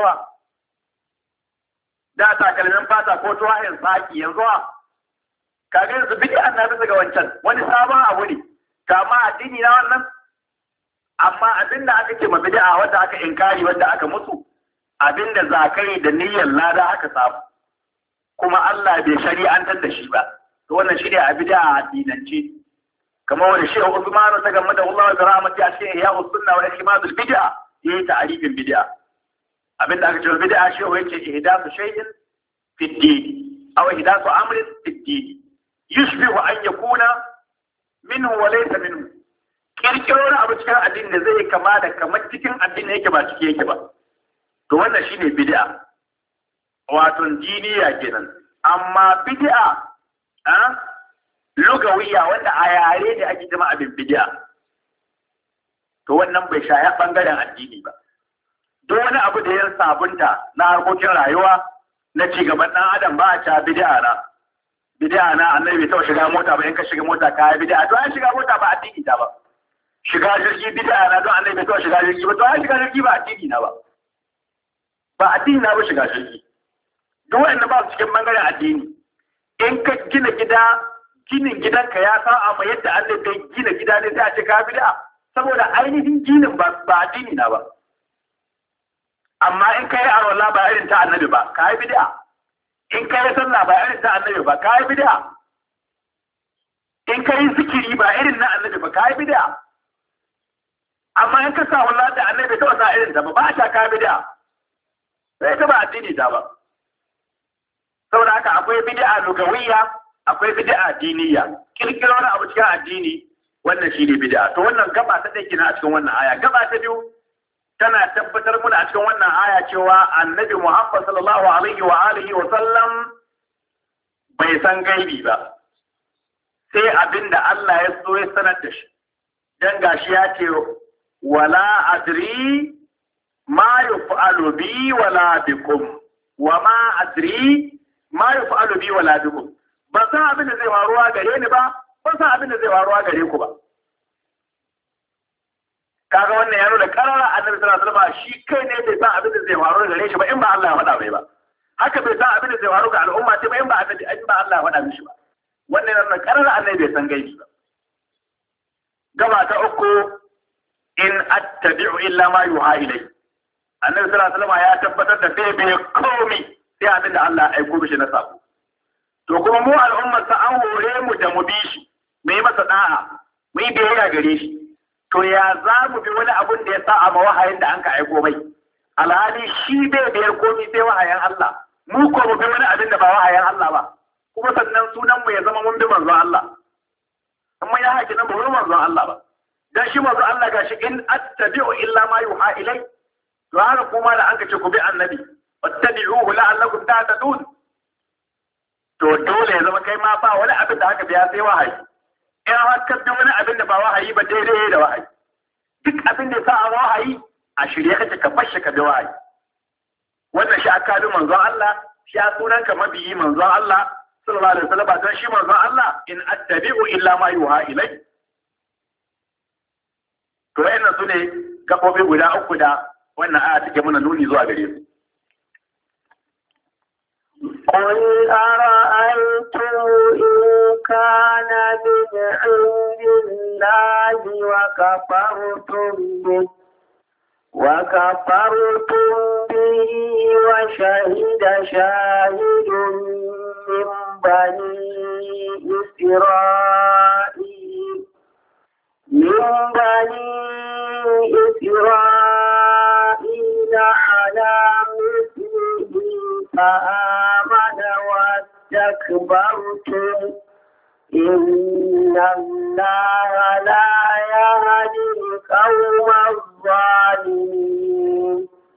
da takalmin fata ko tuwahin saki yanzu kaga yanzu bidi an na bisa ga wancan wani sabon abu ne kama addini na wannan amma abin da aka ce ma bid'a wanda aka inkari wanda aka mutu abin da zakari da niyyar lada aka samu kuma Allah bai shari'antar da shi ba to wannan shi ne a bid'a a addinance kamar wanda Shehu Usman ta gamma da Allah da rahmati a cikin Ihya Sunna wa Ihmadul Bid'a yayi ta'arifin bid'a abinda aka ce bid'a Shehu yace ihdathu shay'in fi ad-din aw ihdathu amrin fi ad-din yushbihu an yakuna minhu wa laysa minhu kirkiro wani abu cikin addini da zai kama da kamar cikin addini yake ba cike yake ba to wannan shine bid'a wato diniya kenan amma bid'a lugawiya wanda a yare da ake jama abin bid'a to wannan bai shaya bangaren addini ba duk wani abu da ya sabunta na harkokin rayuwa na cigaban dan adam ba a ca bid'a na annabi bai taɓa shiga mota ba in ka shiga mota ka yi bid'a to an shiga mota ba addini ta ba shiga jirgi bid'a na don annabi bai taɓa shiga jirgi ba to an shiga jirgi ba addini na ba addini na ba shiga jirgi duk wanda ba su cikin bangaren addini in ka gina gida ginin gidanka ya sa'a ma yadda Allah bai gina gida ne sai a ce ka bid'a saboda ainihin ginin ba addini na ba amma in kai arwala ba irin ta annabi ba ka yi bid'a in kai sallah ba irin ta annabi ba ka yi bid'a in kai zikiri ba irin na annabi ba ka yi bid'a amma in ka sa wallahi da annabi ta wasa irin ta ba ta ka bid'a sai ta ba addini ta ba saboda haka akwai bid'a lugawiyya akwai bid'a diniyya kirkiro wani abu cikin addini wannan shine bid'a to wannan gaba ta dai kina a cikin wannan aya gaba ta biyu tana tabbatar mana a cikin wannan aya cewa annabi Muhammad sallallahu alaihi wa alihi wa sallam bai san gaibi ba sai abinda Allah ya so ya sanar da shi dan gashi ya ce wala adri ma yuf'alu bi wala bikum wa ma adri ma yaf'alu bi wala bikum ban san abin da zai faruwa gare ni ba ban san abin da zai faruwa gare ku ba kaga wannan ya nuna karara annabi sallallahu alaihi wasallam shi kai ne bai san abin da zai faru gare shi ba in ba Allah ya faɗa mai ba haka bai san abin da zai faru ga al'umma ce ba in ba annabi in ba Allah ya faɗa mishi ba wannan ya nuna karara annabi bai san gaibi ba gaba ta uku in attabi'u illa ma yuha ilai annabi sallallahu alaihi wasallam ya tabbatar da bai komai sai abin da Allah ya aiko mishi na sako to kuma mu al'ummar sa an hore mu da mu bi shi mu yi masa da'a mu yi biyayya gare shi to ya za mu bi wani abun da ya sa a wahayin da an ka aiko mai alhali shi bai biyar komai sai wahayin Allah mu ko mu bi wani abin da ba wahayin Allah ba kuma sannan sunan mu ya zama mun bi manzon Allah amma ya haƙi nan ba wani manzon Allah ba dan shi manzon Allah gashi in attabi'u illa ma yuha ilai to haka kuma da an ka ce ku bi annabi wattabi'uhu la'allakum tahtadun to dole ya zama kai ma ba wani abin da haka biya sai wahayi. In har ka bi wani abin da ba wahayi ba daidai da wahayi. Duk abin da sa a wahayi a shirye kake ka fashe ka bi wahayi. Wannan shi aka bi manzon Allah, shi a sunan ka mabiyi manzon Allah sallallahu alaihi wasallam, don shi manzon Allah in attabi'u illa ma yuha ilai. To wayannan su ne gaɓoɓi guda uku da wannan aya take muna nuni zuwa gare su. قل أرأيتم إن كان من عند الله وكفرتم به وشهد شاهد من بني إسرائيل على مثله فآمن واستكبرتم إن الله لا يهدي القوم الظالمين.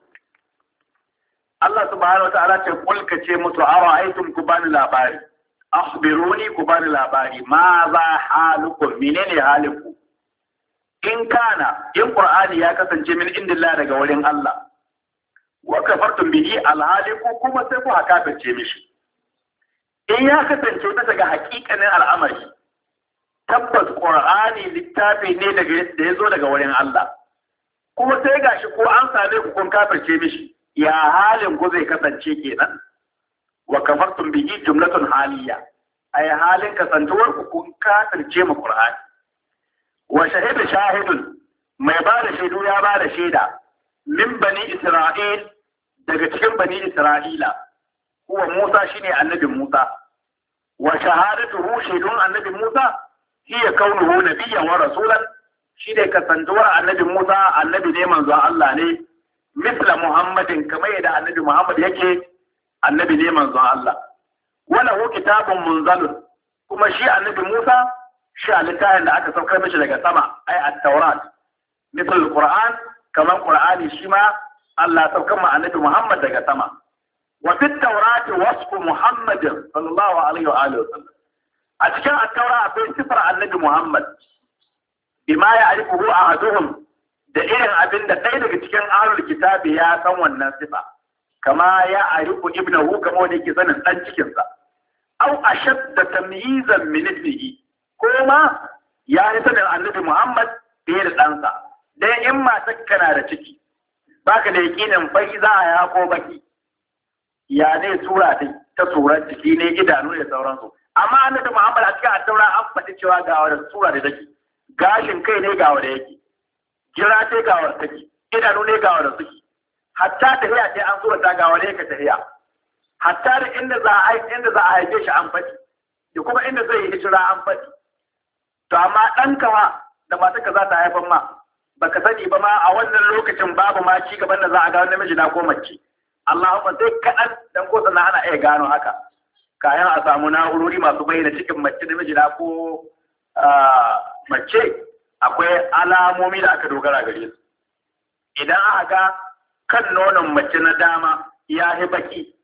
Allah subhanahu wa ta'ala ce kulka ce musu ara'aytum ku bani labari, akhbiruni ku bani labari, ma za halukum, menene halinku? In kana, in Qur'ani ya kasance min indillah daga wurin Allah, wa kafartum bihi alhaliku kuma sai ku kafirce mishi. In ya kasance bisa ga hakikanin al'amari, tabbas Qur'ani littafi ne da ya zo daga wurin Allah, kuma sai gashi ko an same ku kun kafirce mishi, ya halin ku zai kasance kenan. Wa kafartum bihi jumlatun haliya, ay halin kasantuwar ku kun kafirce mu Qur'ani. Wa shahida shahidun, mai ba da shaidu ya ba da shaida, min bani Isra'il, daga cikin bani Isra'ila, huwa Musa shine annabi Musa. Wa shahadatuhu shaidun annabi Musa hiya kaunuhu nabiyyan wa rasulan, shine kasantuwar annabi Musa annabi ne manzon Allah ne, misla Muhammadin kamar yadda annabi Muhammad yake annabi ne manzon Allah. Wala hu kitabun munzalun, kuma shi annabi Musa shi a littafin da aka saukar mishi daga sama, ai at-Taurat. Misal al-Qur'an, kamar Qur'ani shi ma Allah saukar ma annabi Muhammad daga sama. Wa fi at-Taurat wasfu Muhammadin sallallahu alaihi wa alihi wasallam. A cikin at-Taurat akwai sifar annabi Muhammad bima ya'rifuhu ahaduhum, da irin abin da ɗaya daga cikin ahlul kitabi ya san wannan sifa, kama ya arifu ibnahu, kama wanda yake sanin ɗan cikinsa. Au ashadda tamyizan min ibnihi, ko ma ya yi sanin annabi Muhammad fiye da ɗansa. Dan in matarka na da ciki, baka da yakinin baki za a ya ko baki, ya ne tura ta tsoron ciki ne, idanu da sauransu. Amma annabi Muhammad a cikin attaura an faɗi cewa ga wadda tura da take, gashin kai ne ga wadda yake, jira ce ga wadda take, idanu ne ga wadda suke, hatta tahiya ce an surata ga wadda yake tahiya, hatta da inda za a haife shi an faɗi, da kuma inda zai yi hijira an faɗi. To amma ɗanka ma da matarka za ta haifar ma, baka sani ba ma a wannan lokacin babu ma ci gaban da za a ga namiji na ko mace. Allahumma sai kaɗan dan ko sana ana iya gano haka. Kayan a samu na'urori masu bayyana cikin mace da miji na ko mace, akwai alamomi da aka dogara gare su. Idan aka ga kan nonon mace na dama ya yi baki,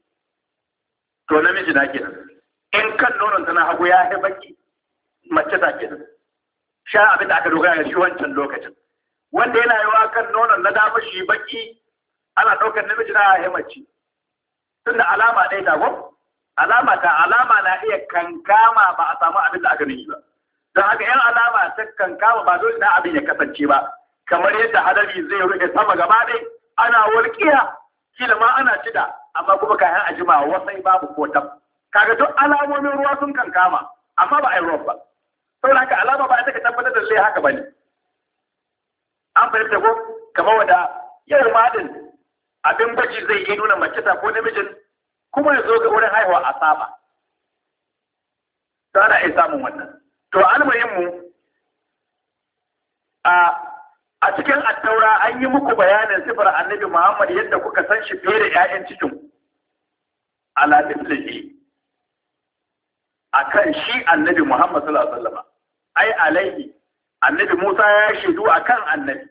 to namiji na kenan. In kan nonon ta na hagu ya yi baki, mace ta kenan. Sha abin da aka dogara da shi wancan lokacin. Wanda yana yawa kan nonon na dama shi baki, ana ɗaukar namiji na ya mace. Tunda alama ɗaya ta ko? Alama na iya kankama ba a samu abin da aka nufi ba. Don haka yan alama ta kankama ba dole na abin ya kasance ba. Kamar yadda hadari zai rufe sama gaba ɗaya, ana walƙiya, kila ma ana cida, amma kuma kayan ajima wasai babu ko tab. Kaga duk alamomin ruwa sun kankama, amma ba a yi ruwan ba. Saboda haka alama ba ta ka tabbatar da zai haka ba ne. An fahimta ko kamar wanda yau madin abin gwaji zai iya nuna mace ta ko namijin, kuma ya zo ga wurin haihuwa a saba. To ana iya samun wannan. To almuhimmu a cikin attaura an yi muku bayanin sifar annabi Muhammad yadda kuka san shi fiye da 'ya'yan cikin ala mislihi, akan shi annabi Muhammad sallallahu alaihi wasallam, ai alaihi annabi Musa ya shaidu akan annabi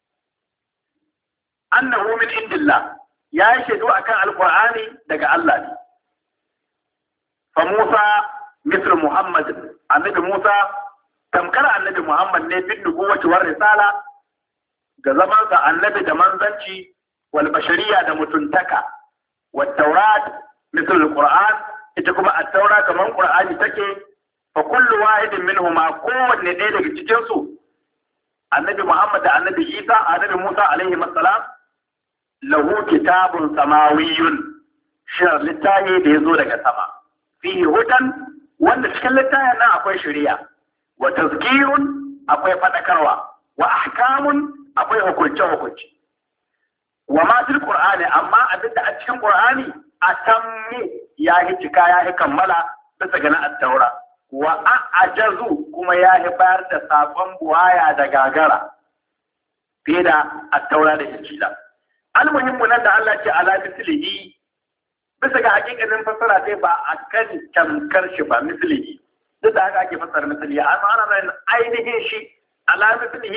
annahu min indillah, ya shaidu akan alqur'ani daga Allah ne. fa Musa misr Muhammad, annabi Musa tamkar annabi Muhammad ne bin nubuwati war risala ga zaman sa annabi da manzanci wal bashariya da mutuntaka wat taurat misr al-Qur'an, ita kuma at-taura kaman Qur'ani take, fa kullu wahidin minhuma kowanne ɗaya daga cikin su annabi Muhammad da annabi Isa annabi Musa alaihi assalam lahu kitabun samawiyyun, shi littafi da yazo daga sama, fihi hudan wanda cikin littafin nan akwai shari'a, wa tazkirun akwai fadakarwa, wa ahkamun akwai hukunce hukunci. Wa ma fil qur'ani, amma abinda a cikin qur'ani atammi ya yi cika ya yi kammala bisa ga na at-taura, wa a'jazu kuma ya yi bayar da sakon buwaya da gagara fiye da at-taura da injila. Almuhimmu nan da Allah ce ala mislihi, bisa ga hakikanin fasara sai ba a kan tamkar shi ba mislihi, duk da haka ake fasara mislihi, amma ana nan ainihin shi ala mislihi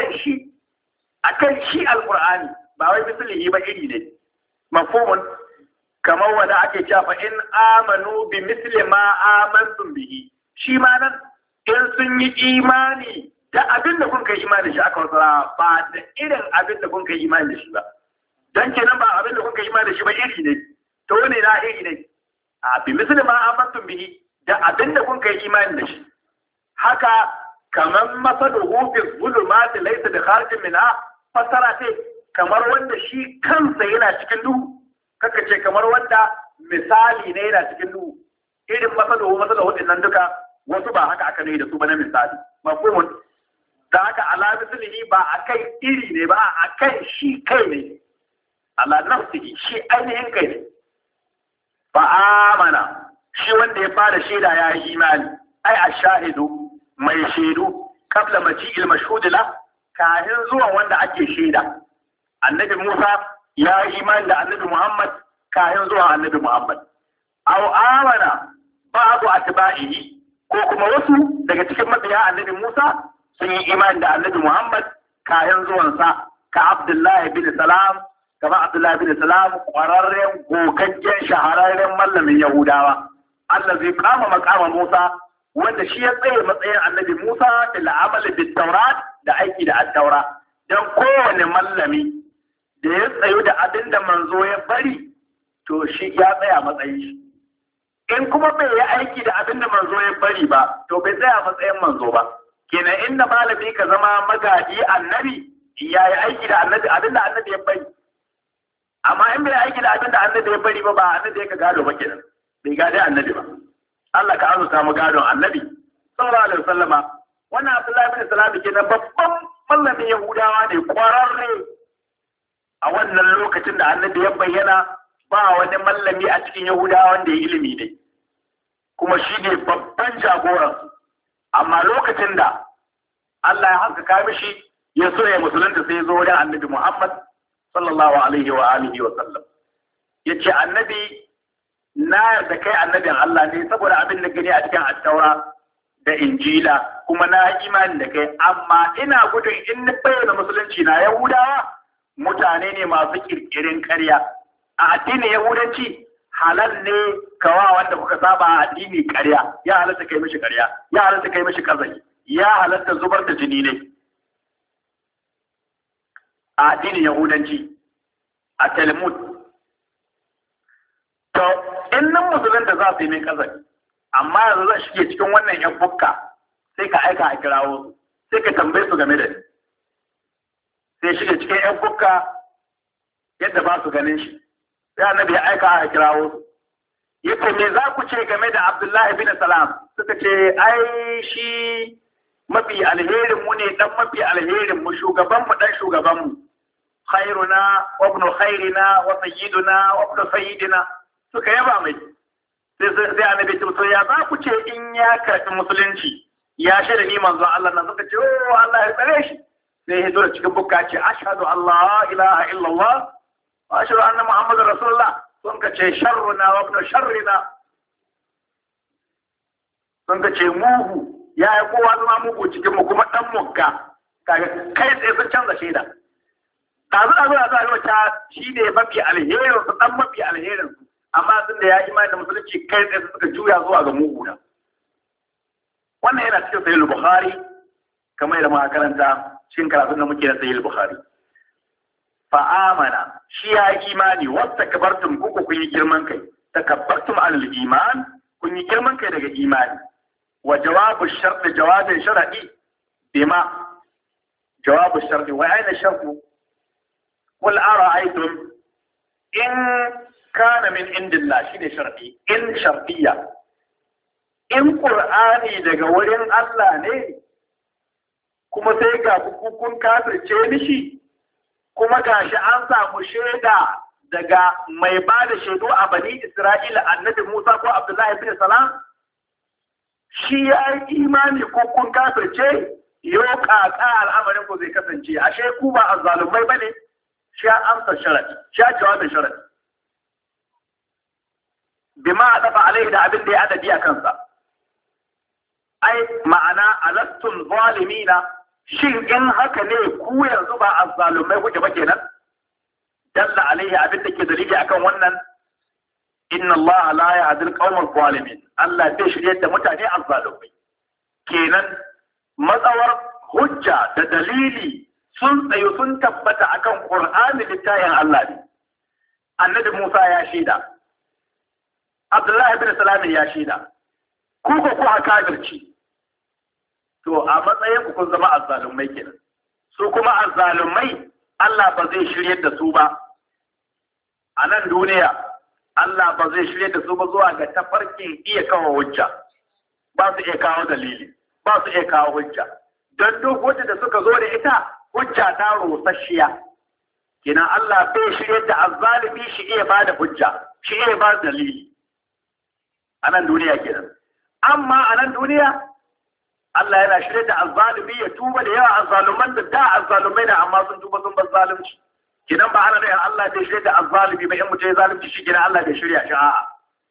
akan shi alqur'ani, ba wai mislihi ba iri ne. Mafhumun kamar wanda ake cewa fa in amanu bi misli ma amantum bihi, shi ma nan in sun yi imani da abin da kun kai imani da shi aka wasara, ba da irin abin da kun kai imani da shi ba. Dan kenan ba abin da kun kai imani da shi ba iri ne. To ne na iri ne. A bi misli ma amantum bihi, da abin da kun kai imani da shi. Haka kamar masaluhu fi zulumati laysa bi kharijin minha, fasara ce kamar wanda shi kansa yana cikin duhu, kaka ce kamar wanda misali ne yana cikin duhu. Irin masaluhu din nan duka wasu ba haka aka ne da su ba na misali. Mafhumun da haka ala mislihi ba akai iri ne ba, akai shi kai ne. ala nafsihi, shi ainihin kai ne. Fa amana, shi wanda ya fara shaida ya yi imani, ai ashahidu mai shaidu kabla maji'il mashhud la, kafin zuwan wanda ake shaida. Annabi Musa ya yi imani da annabi Muhammad kafin zuwan annabi Muhammad. Aw amana ba'du atba'ihi, ko kuma wasu daga cikin mabiya annabi Musa sun yi imani da annabi Muhammad kafin zuwansa, ka Abdullahi bin Salam, kamar Abdullahi bin Salam, ƙwararren gogaggen shahararren mallamin Yahudawa, Allah zai kama makama Musa, wanda shi ya tsaye matsayin annabi Musa da la'amali bit taurat, da aiki da at-taura. Dan kowane mallami da ya tsayu da abin da manzo ya bari, to shi ya tsaya matsayin shi. In kuma bai yi aiki da abin da manzo ya bari ba, to bai tsaya matsayin manzo ba. Kenan inda malami ka zama magaji annabi, ya yi aiki da annabi abin da annabi ya bari. Amma in bai aiki da abin da annabi ya bari ba annabi ya ka gado ba kenan, bai gade annabi ba. Allah ka azurta mu gadon annabi sallallahu alaihi wasallama. Wannan Abdullahi bin Salam kenan babban mallamin Yahudawa ne, kwararre a wannan lokacin da annabi ya bayyana. Ba wani mallami a cikin Yahudawa wanda ya ilimi ne, kuma shi ne babban jagoran. Amma lokacin da Allah ya haskaka mishi ya so ya musulunta, sai ya zo wajen annabi Muhammad sallallahu alaihi wa alihi wa sallam. Yace annabi, na yarda kai annabin Allah ne saboda abin da gani a cikin at-taura da injila, kuma na imani da kai, amma ina gudun in na bayyana musulunci na Yahudawa mutane ne masu kirkirin ƙarya. A addinin Yahudanci halal ne kawa wanda kuka saba a addini ƙarya, ya halatta kai mishi ƙarya, ya halatta kai mishi kazai, ya halatta zubar da jini ne a addinin Yahudanci, a Talmud. To in nan musulunta za su yi mai kazai, amma yanzu zan shige cikin wannan yan bukka, sai ka aika a kirawo su, sai ka tambaye su game da shi. Sai shige cikin yan bukka yadda ba su ganin shi. Sai annabi ya aika a kirawo su. Yace me za ku ce game da Abdullahi bin Salam? Suka ce ai shi mafi alherin mu ne, dan mafi alherin mu, shugaban mu dan shugaban mu. Khairuna wa ibn khairina wa sayyiduna wa ibn sayyidina. Suka yaba mai. Sai annabi ce to ya za ku ce in ya karɓi musulunci ya shaida ni manzon Allah nan? Suka ce oh Allah ya tsare shi. Sai ya zo da cikin bukka ce ashhadu Allah ilaha illallah wa ashhadu anna muhammadar rasulullah. Sun ka ce sharruna wa ibn sharrina. Sun ka ce mugu ya yi kowa zama mugu cikin mu, kuma dan mugga. Kaga kai tsaye sun canza shaida. Ɗazu ta shi ne mafi alherin su, dan mafi alherin su. amma tun da ya imani da musulunci kai tsaye suka juya zuwa ga muguna. Wannan yana cikin sahih Bukhari kamar da muka karanta cikin karatun da muke na sahih Bukhari. Fa amana shi ya imani wasta kabartum kuku kun yi girman kai takabbartum al iman kun yi girman kai daga imani wa jawabu shart jawabin shar'i bima jawabu shart wa aina shartu qul ara'aytum in kana min indillah shine shar'i in shar'iyya in qur'ani daga wurin Allah ne kuma sai ga kun kafirce mishi kuma gashi an samu shaida daga mai ba da shaidu a bani Isra'ila annabi Musa ko Abdullahi bin Salam shi ya yi imani ko kun kafirce yau kaka al'amarin ku zai kasance ashe ku ba azzalumai bane shi amsa sharadi shi jawabin sharadi bima dafa alaihi da abin da ya adadi a kansa ai ma'ana alastum zalimina shin in haka ne ku yanzu ba azzalumai kuke ba kenan dalla alaihi abin da ke dalili akan wannan inna Allah la yahdi al-qawm al-zalimin Allah bai shirye da mutane azzalumai kenan matsawar hujja da dalili sun tsayu sun tabbata akan Qur'ani littafin Allah ne annabi Musa ya shaida Abdullahi ibn Salam ya shaida ku ko ku kafirci to a matsayin ku kun zama azzalumai kenan su kuma azzalumai Allah ba zai shirye da su ba a nan duniya Allah ba zai shirye da su ba zuwa ga tafarkin iya kawo hujja ba su iya kawo dalili ba su iya kawo hujja don duk hujja da suka zo da ita hujja ta rusasshiya kenan Allah bai shirye da azzalimi shi iya ba da hujja shi iya ba da dalili a nan duniya kenan amma a nan duniya Allah yana shirye da azzalimi ya tuba da yawa azzaluman da azzalumai da amma sun tuba sun bar zalunci kidan ba ana da Allah bai shirye da azzalimi ba in mutum ya zalunci shi kidan Allah bai shirya shi a'a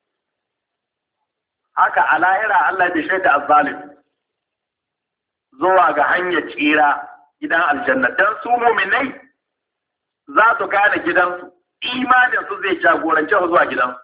haka a lahira Allah bai shirye da azzalimi zuwa ga hanyar tsira gidan aljanna dan su mu'minai za su gane gidansu imanin su zai jagorance su zuwa gidansu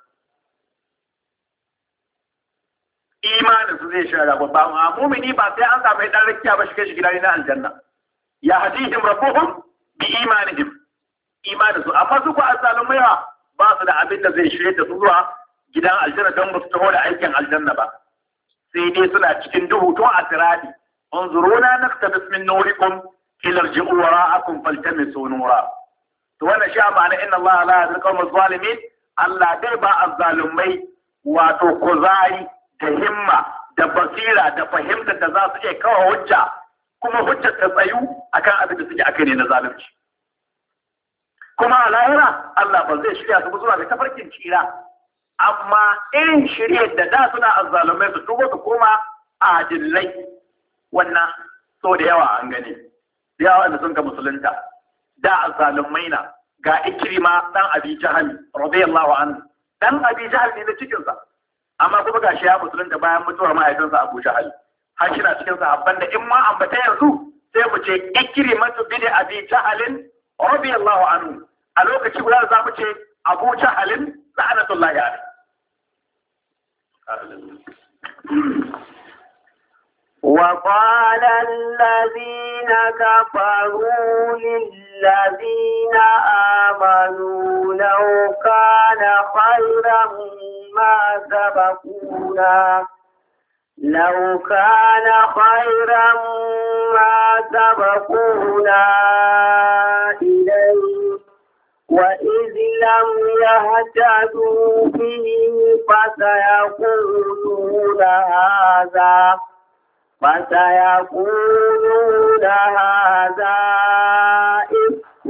imanin su zai shara ba mu'mini ba sai an samu dan rakiya ba shi gida na aljanna ya hadihim rabbuhum bi imanihim imanin su amma su ko azzalumai ba su da abin da zai shirye da su zuwa gidan aljanna don ba su taho da aikin aljanna ba sai dai suna cikin duhu to a tiradi unzuruna naktabis min nurikum irji'u wara'akum faltamisu nura to wannan shi ma'ana inna Allah la yahdi al-qawma adh-dhalimin Allah dai ba azzalumai wato kuzari da himma da basira da fahimtar da za su iya kawo hujja kuma hujjar ta tsayu akan abin da suke akai ne na zalunci kuma a lahira Allah ba zai shirya su zuwa ga tafarkin tsira amma irin shiryar da da suna azzalumai su tuba su koma adillai wannan so da yawa an gani da yawa da sun ga musulunta da azzalumai na ga Ikrima dan Abi Jahal radiyallahu anhu dan Abi Jahal ne da cikin sa amma kuma gashi ya musulunta bayan mutuwar mahaifinsa Abu Jahal har shi na cikin sahabban da in ma ambata yanzu sai mu ce Ikrimatu bin Abi Jahal radiyallahu anhu a lokaci guda za mu ce Abu Jahal la'anatullahi alaihi وقال الذين كفروا للذين آمنوا لو كان خيرا ما سبقونا إليه وإذ لم يهتدوا به فسيقولون هذا إفك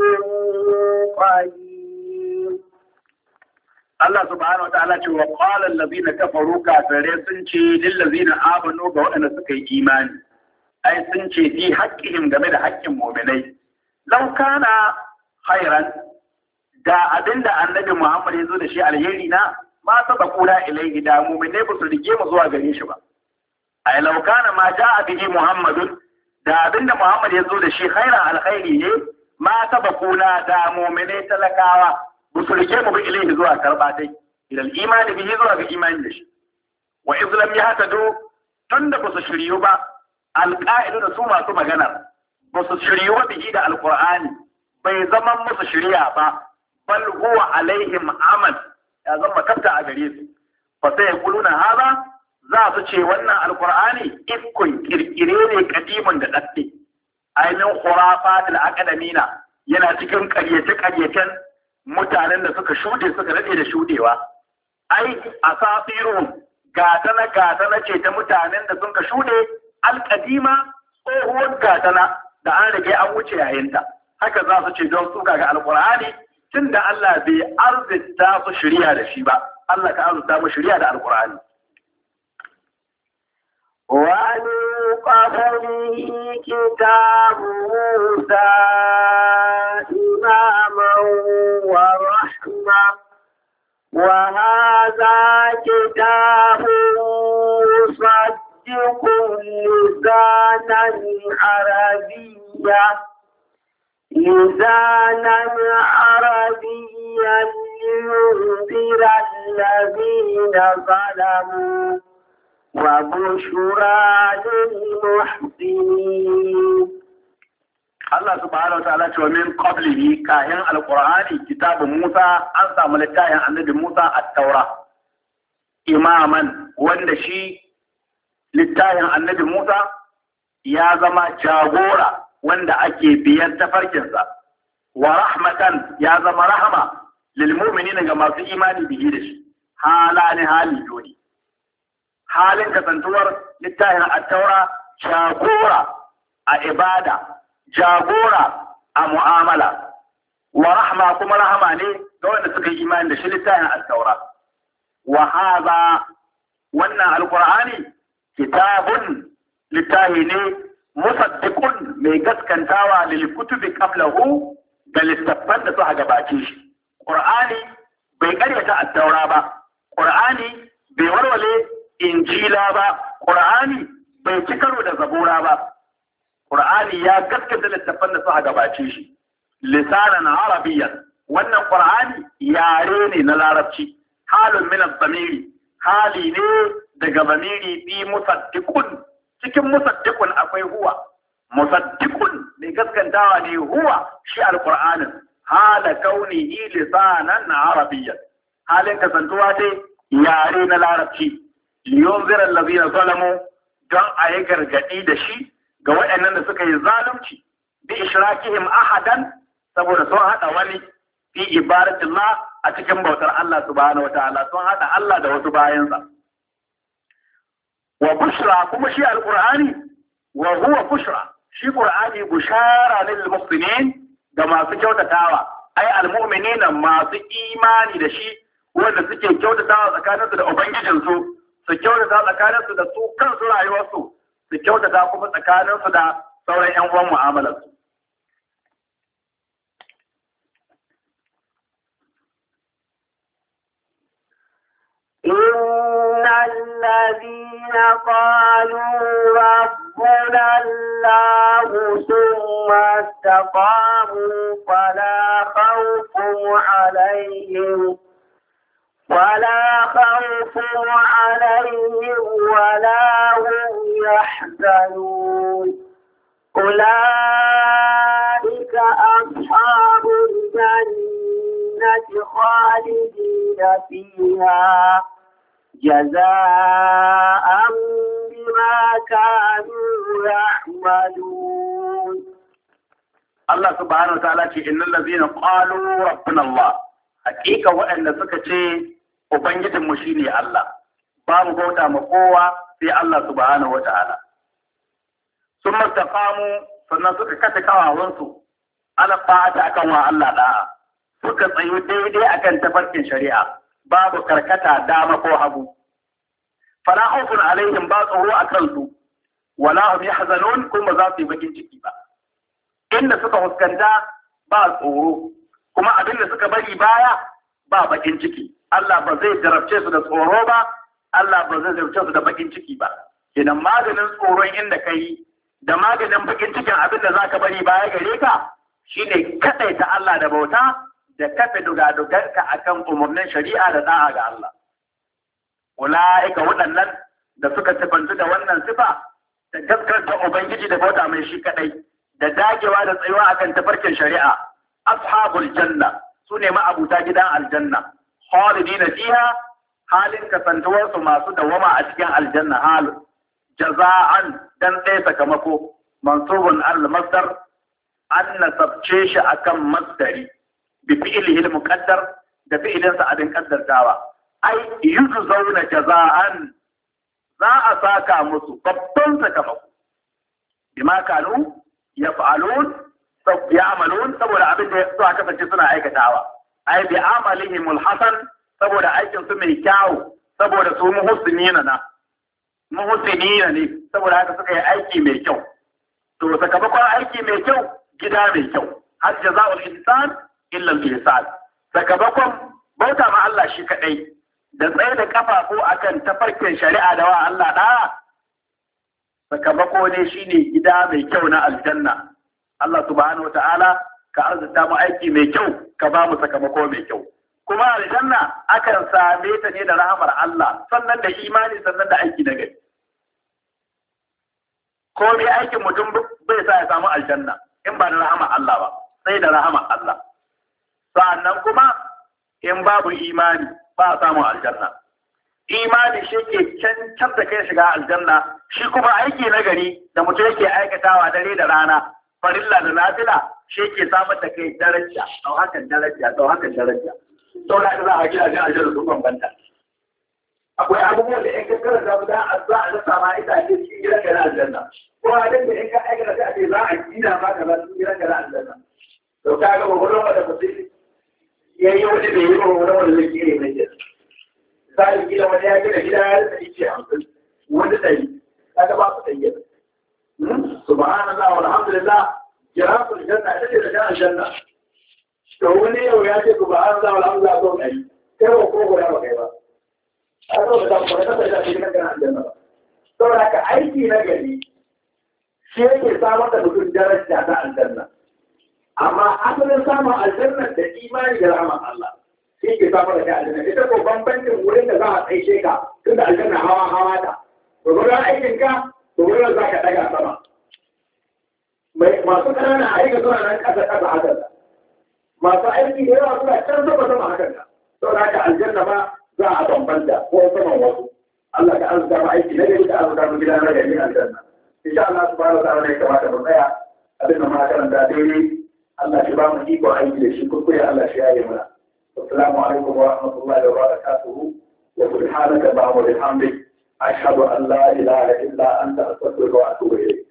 قديم. Allah subhanahu wa ta'ala ce wa qala allazina kafaru kafirai sun ce lil ladzina amanu ga waɗanda suka yi imani ai sun ce fi haqqihim game da haƙƙin mu'minai law kana khairan da abinda annabi Muhammad ya zo da shi alheri na ma sabaquna ilayhi da mu'minai ba su rige mu zuwa gare shi ba ai law kana ma ja'a bihi Muhammadun da abinda Muhammad ya zo da shi khairan alkhairi ne ma sabaquna da mu'minai talakawa ba su rike mu bi ilaihi zuwa karba dai ila al-imani bihi zuwa ga imani da shi wa iz lam yahtadu tunda ba su shiryu ba alqa'idu da su masu magana ba su shiryu ba bihi da alqur'ani bai zama musu shirya ba bal huwa alaihim amal ya zama kafta a gare su fa sai yaquluna hada za su ce wannan alqur'ani ifkun kirkire ne kadimun da dadde ainin khurafatul aqdamina yana cikin ƙaryace-ƙaryacen mutanen da suka shuɗe suka daɗe da shuɗewa. Ai, a safirun gatana ce ta mutanen da sun ka shuɗe alƙadima tsohuwar gatana da an rage an wuce yayinta. Haka za su ce don suka ga alƙur'ani tun da Allah bai arzita su shirya da shi ba. Allah ka arzuta mu shirya da alƙur'ani. ومن قبله كتاب موسى إماما ورحمة وهذا كتاب مصدق لسانا عربيا لينذر الذين ظلموا وبشرى للمحسنين. Allah subhanahu wa ta'ala cewa min qablihi kayan alqur'ani kitabun Musa an samu littafin annabi Musa at-Taura imaman wanda shi littafin annabi Musa ya zama jagora wanda ake biyan tafarkinsa wa rahmatan ya zama rahama lil mu'minina ga masu imani bihi da shi halani hali jodi halin kasantuwar littafin at-Taura jagora a ibada jagora a mu'amala wa rahma kuma rahama ne ga wanda suka yi imani da shi littafin at-Taura wa hadha wannan alqur'ani kitabun littafi ne musaddiqun mai gaskantawa lil kutubi qablahu ga littafan da suka gabace shi qur'ani bai karyata at-Taura ba qur'ani bai warware injila ba qur'ani bai ci karo da zabura ba Qur'ani ya gaskata littafan da suka gabace shi lisanan arabiyyan wannan Qur'ani yare ne na larabci halun min ad-damiri hali ne daga zamiri bi musaddiqun cikin musaddiqun akwai huwa musaddiqun mai gaskantawa ne huwa shi al-Qur'anin hala kaunihi lisanan arabiyyan halin kasantuwa dai yare na larabci liyunzira allazina zalamu don a yi gargadi da shi ga waɗannan da suka yi zalunci bi ishrakihim ahadan saboda sun haɗa wani fi ibadatillah a cikin bautar Allah subhanahu wataala sun haɗa Allah da wasu bayansa wa bushra kuma shi alqur'ani wa huwa bushra shi qur'ani bushara lil muslimin ga masu kyautatawa ai almu'minina masu imani da shi wanda suke kyautatawa tsakaninsu da ubangijinsu su kyautata tsakaninsu da su kansu rayuwarsu su kyautata kuma tsakaninsu da sauran 'yan uwan mu'amalarsu. إن الذين قالوا ربنا الله ثم استقاموا فلا خوف عليهم ولا هم يحزنون أولئك أصحاب الجنة خالدين فيها جزاء بما كانوا يعملون. الله سبحانه وتعالى إن الذين قالوا ربنا الله حقيقة وأن سكتي Ubangijinmu shi ne Allah, ba mu bauta ma kowa sai Allah subhanahu wa ta'ala. Sun mastaqamu sannan suka kashe kawawansu, ala fata akan wa Allah ɗa'a, suka tsayu daidai akan tafarkin shari'a, babu karkata dama ko hagu. Fala khawfun alaihim ba tsoro a kansu, wala hum yahzanun kuma za su yi bakin ciki ba. Inda suka fuskanta ba tsoro, kuma abin da suka bari baya ba bakin ciki. Allah ba zai jarabce su da tsoro ba, Allah ba zai jarabce su da bakin ciki ba. Idan maganin tsoron inda ka yi, da maganin bakin cikin abin da za ka bari baya gare ka, shi ne kaɗaita Allah da bauta, da kafe dugadugarka akan umarnin shari'a da da'a ga Allah. Ula'ika waɗannan da suka sifantu da wannan sifa da gaskata Ubangiji da bauta mai shi kadai da dagewa da tsayuwa akan tafarkin shari'a, ashabul janna su ne ma'abuta gidan aljanna, khalidina fiha halin kasantuwarsu masu dawama a cikin aljanna halu jaza'an dan ɗaya sakamako mansubun al-masdar an nasabce shi akan masdari bi fi'lihi al-muqaddar da fi'ilinsa abin kaddartawa ai yujzauna jaza'an za a saka musu babban sakamako bima kanu yaf'alun ya'malun saboda abin da suka kasance suna aikatawa ai bi amalihimul hasan saboda aikin su mai kyau saboda su muhsinina ne saboda haka suka yi aiki mai kyau to sakamakon aiki mai kyau gida mai kyau har jaza'ul ihsan illa al-ihsan sakamakon bauta ma Allah shi kadai da tsaye da kafafu akan tafarkin shari'a da wa Allah da sakamako ne shine gida mai kyau na aljanna Allah subhanahu wataala ka arzuta mu aiki mai kyau ka ba mu sakamako mai kyau kuma aljanna akan same ta ne da rahamar Allah sannan da imani sannan da aiki na gari ko mai aikin mutum bai sa ya samu aljanna in ba da rahamar Allah ba sai da rahamar Allah sannan kuma in babu imani ba a samun aljanna imani shi ke cancan da kai shiga aljanna shi kuma aiki na gari da mutum yake aikatawa dare da rana farilla da nafila shi ke samar da kai daraja sau hakan daraja sau da za a gina jin aljanna sun bambanta akwai abubuwan da in ka karanta ba za a rasa ma ita ce cikin gidan ka na aljanna ko a dinga in ka aikata sai a ce za a gina ma ka za cikin gidan ka na aljanna to ka ga gwagwaron wanda mutum ya yi wani bai yi gwagwaron wanda zai kere mai ke misali gida wani ya gina gida ya rasa ice 50 wani ɗari kaga ba su ɗaya subhanallah walhamdulillah jiratul janna ita ce da jan aljanna to wani yau ya ce subhanallah walhamdulillah to ɗari kai ba ko guda ba kai ba a zo da kuma ta da shi kan aljanna ba saboda ka aiki na gari shi yake samar da mutum daraja ta aljanna amma asalin samun aljanna da imani da rahman Allah shi ke samar da kai aljanna ita ko bambancin wurin da za a tsaishe ka tunda aljanna hawa ta to gurin aikin ka to gurin za ka daga sama masu ƙananan aika suna nan ƙasa hakan masu aiki da yawa suna can sama hakan saboda haka aljanna ba za a bambanta ko saman wasu Allah ka arzuta mu aiki na gari ka arzuta mu gida na gari aljanna insha Allah subhanahu wa ta'ala ne kamata mu tsaya abin da ma karanta daidai Allah shi ba mu iko aiki da shi kuskure Allah shi yayi mana assalamu alaikum wa rahmatullahi wa barakatuh wa subhanaka allahumma wa bihamdik ashhadu an la ilaha illa anta astaghfiruka wa atubu ilayk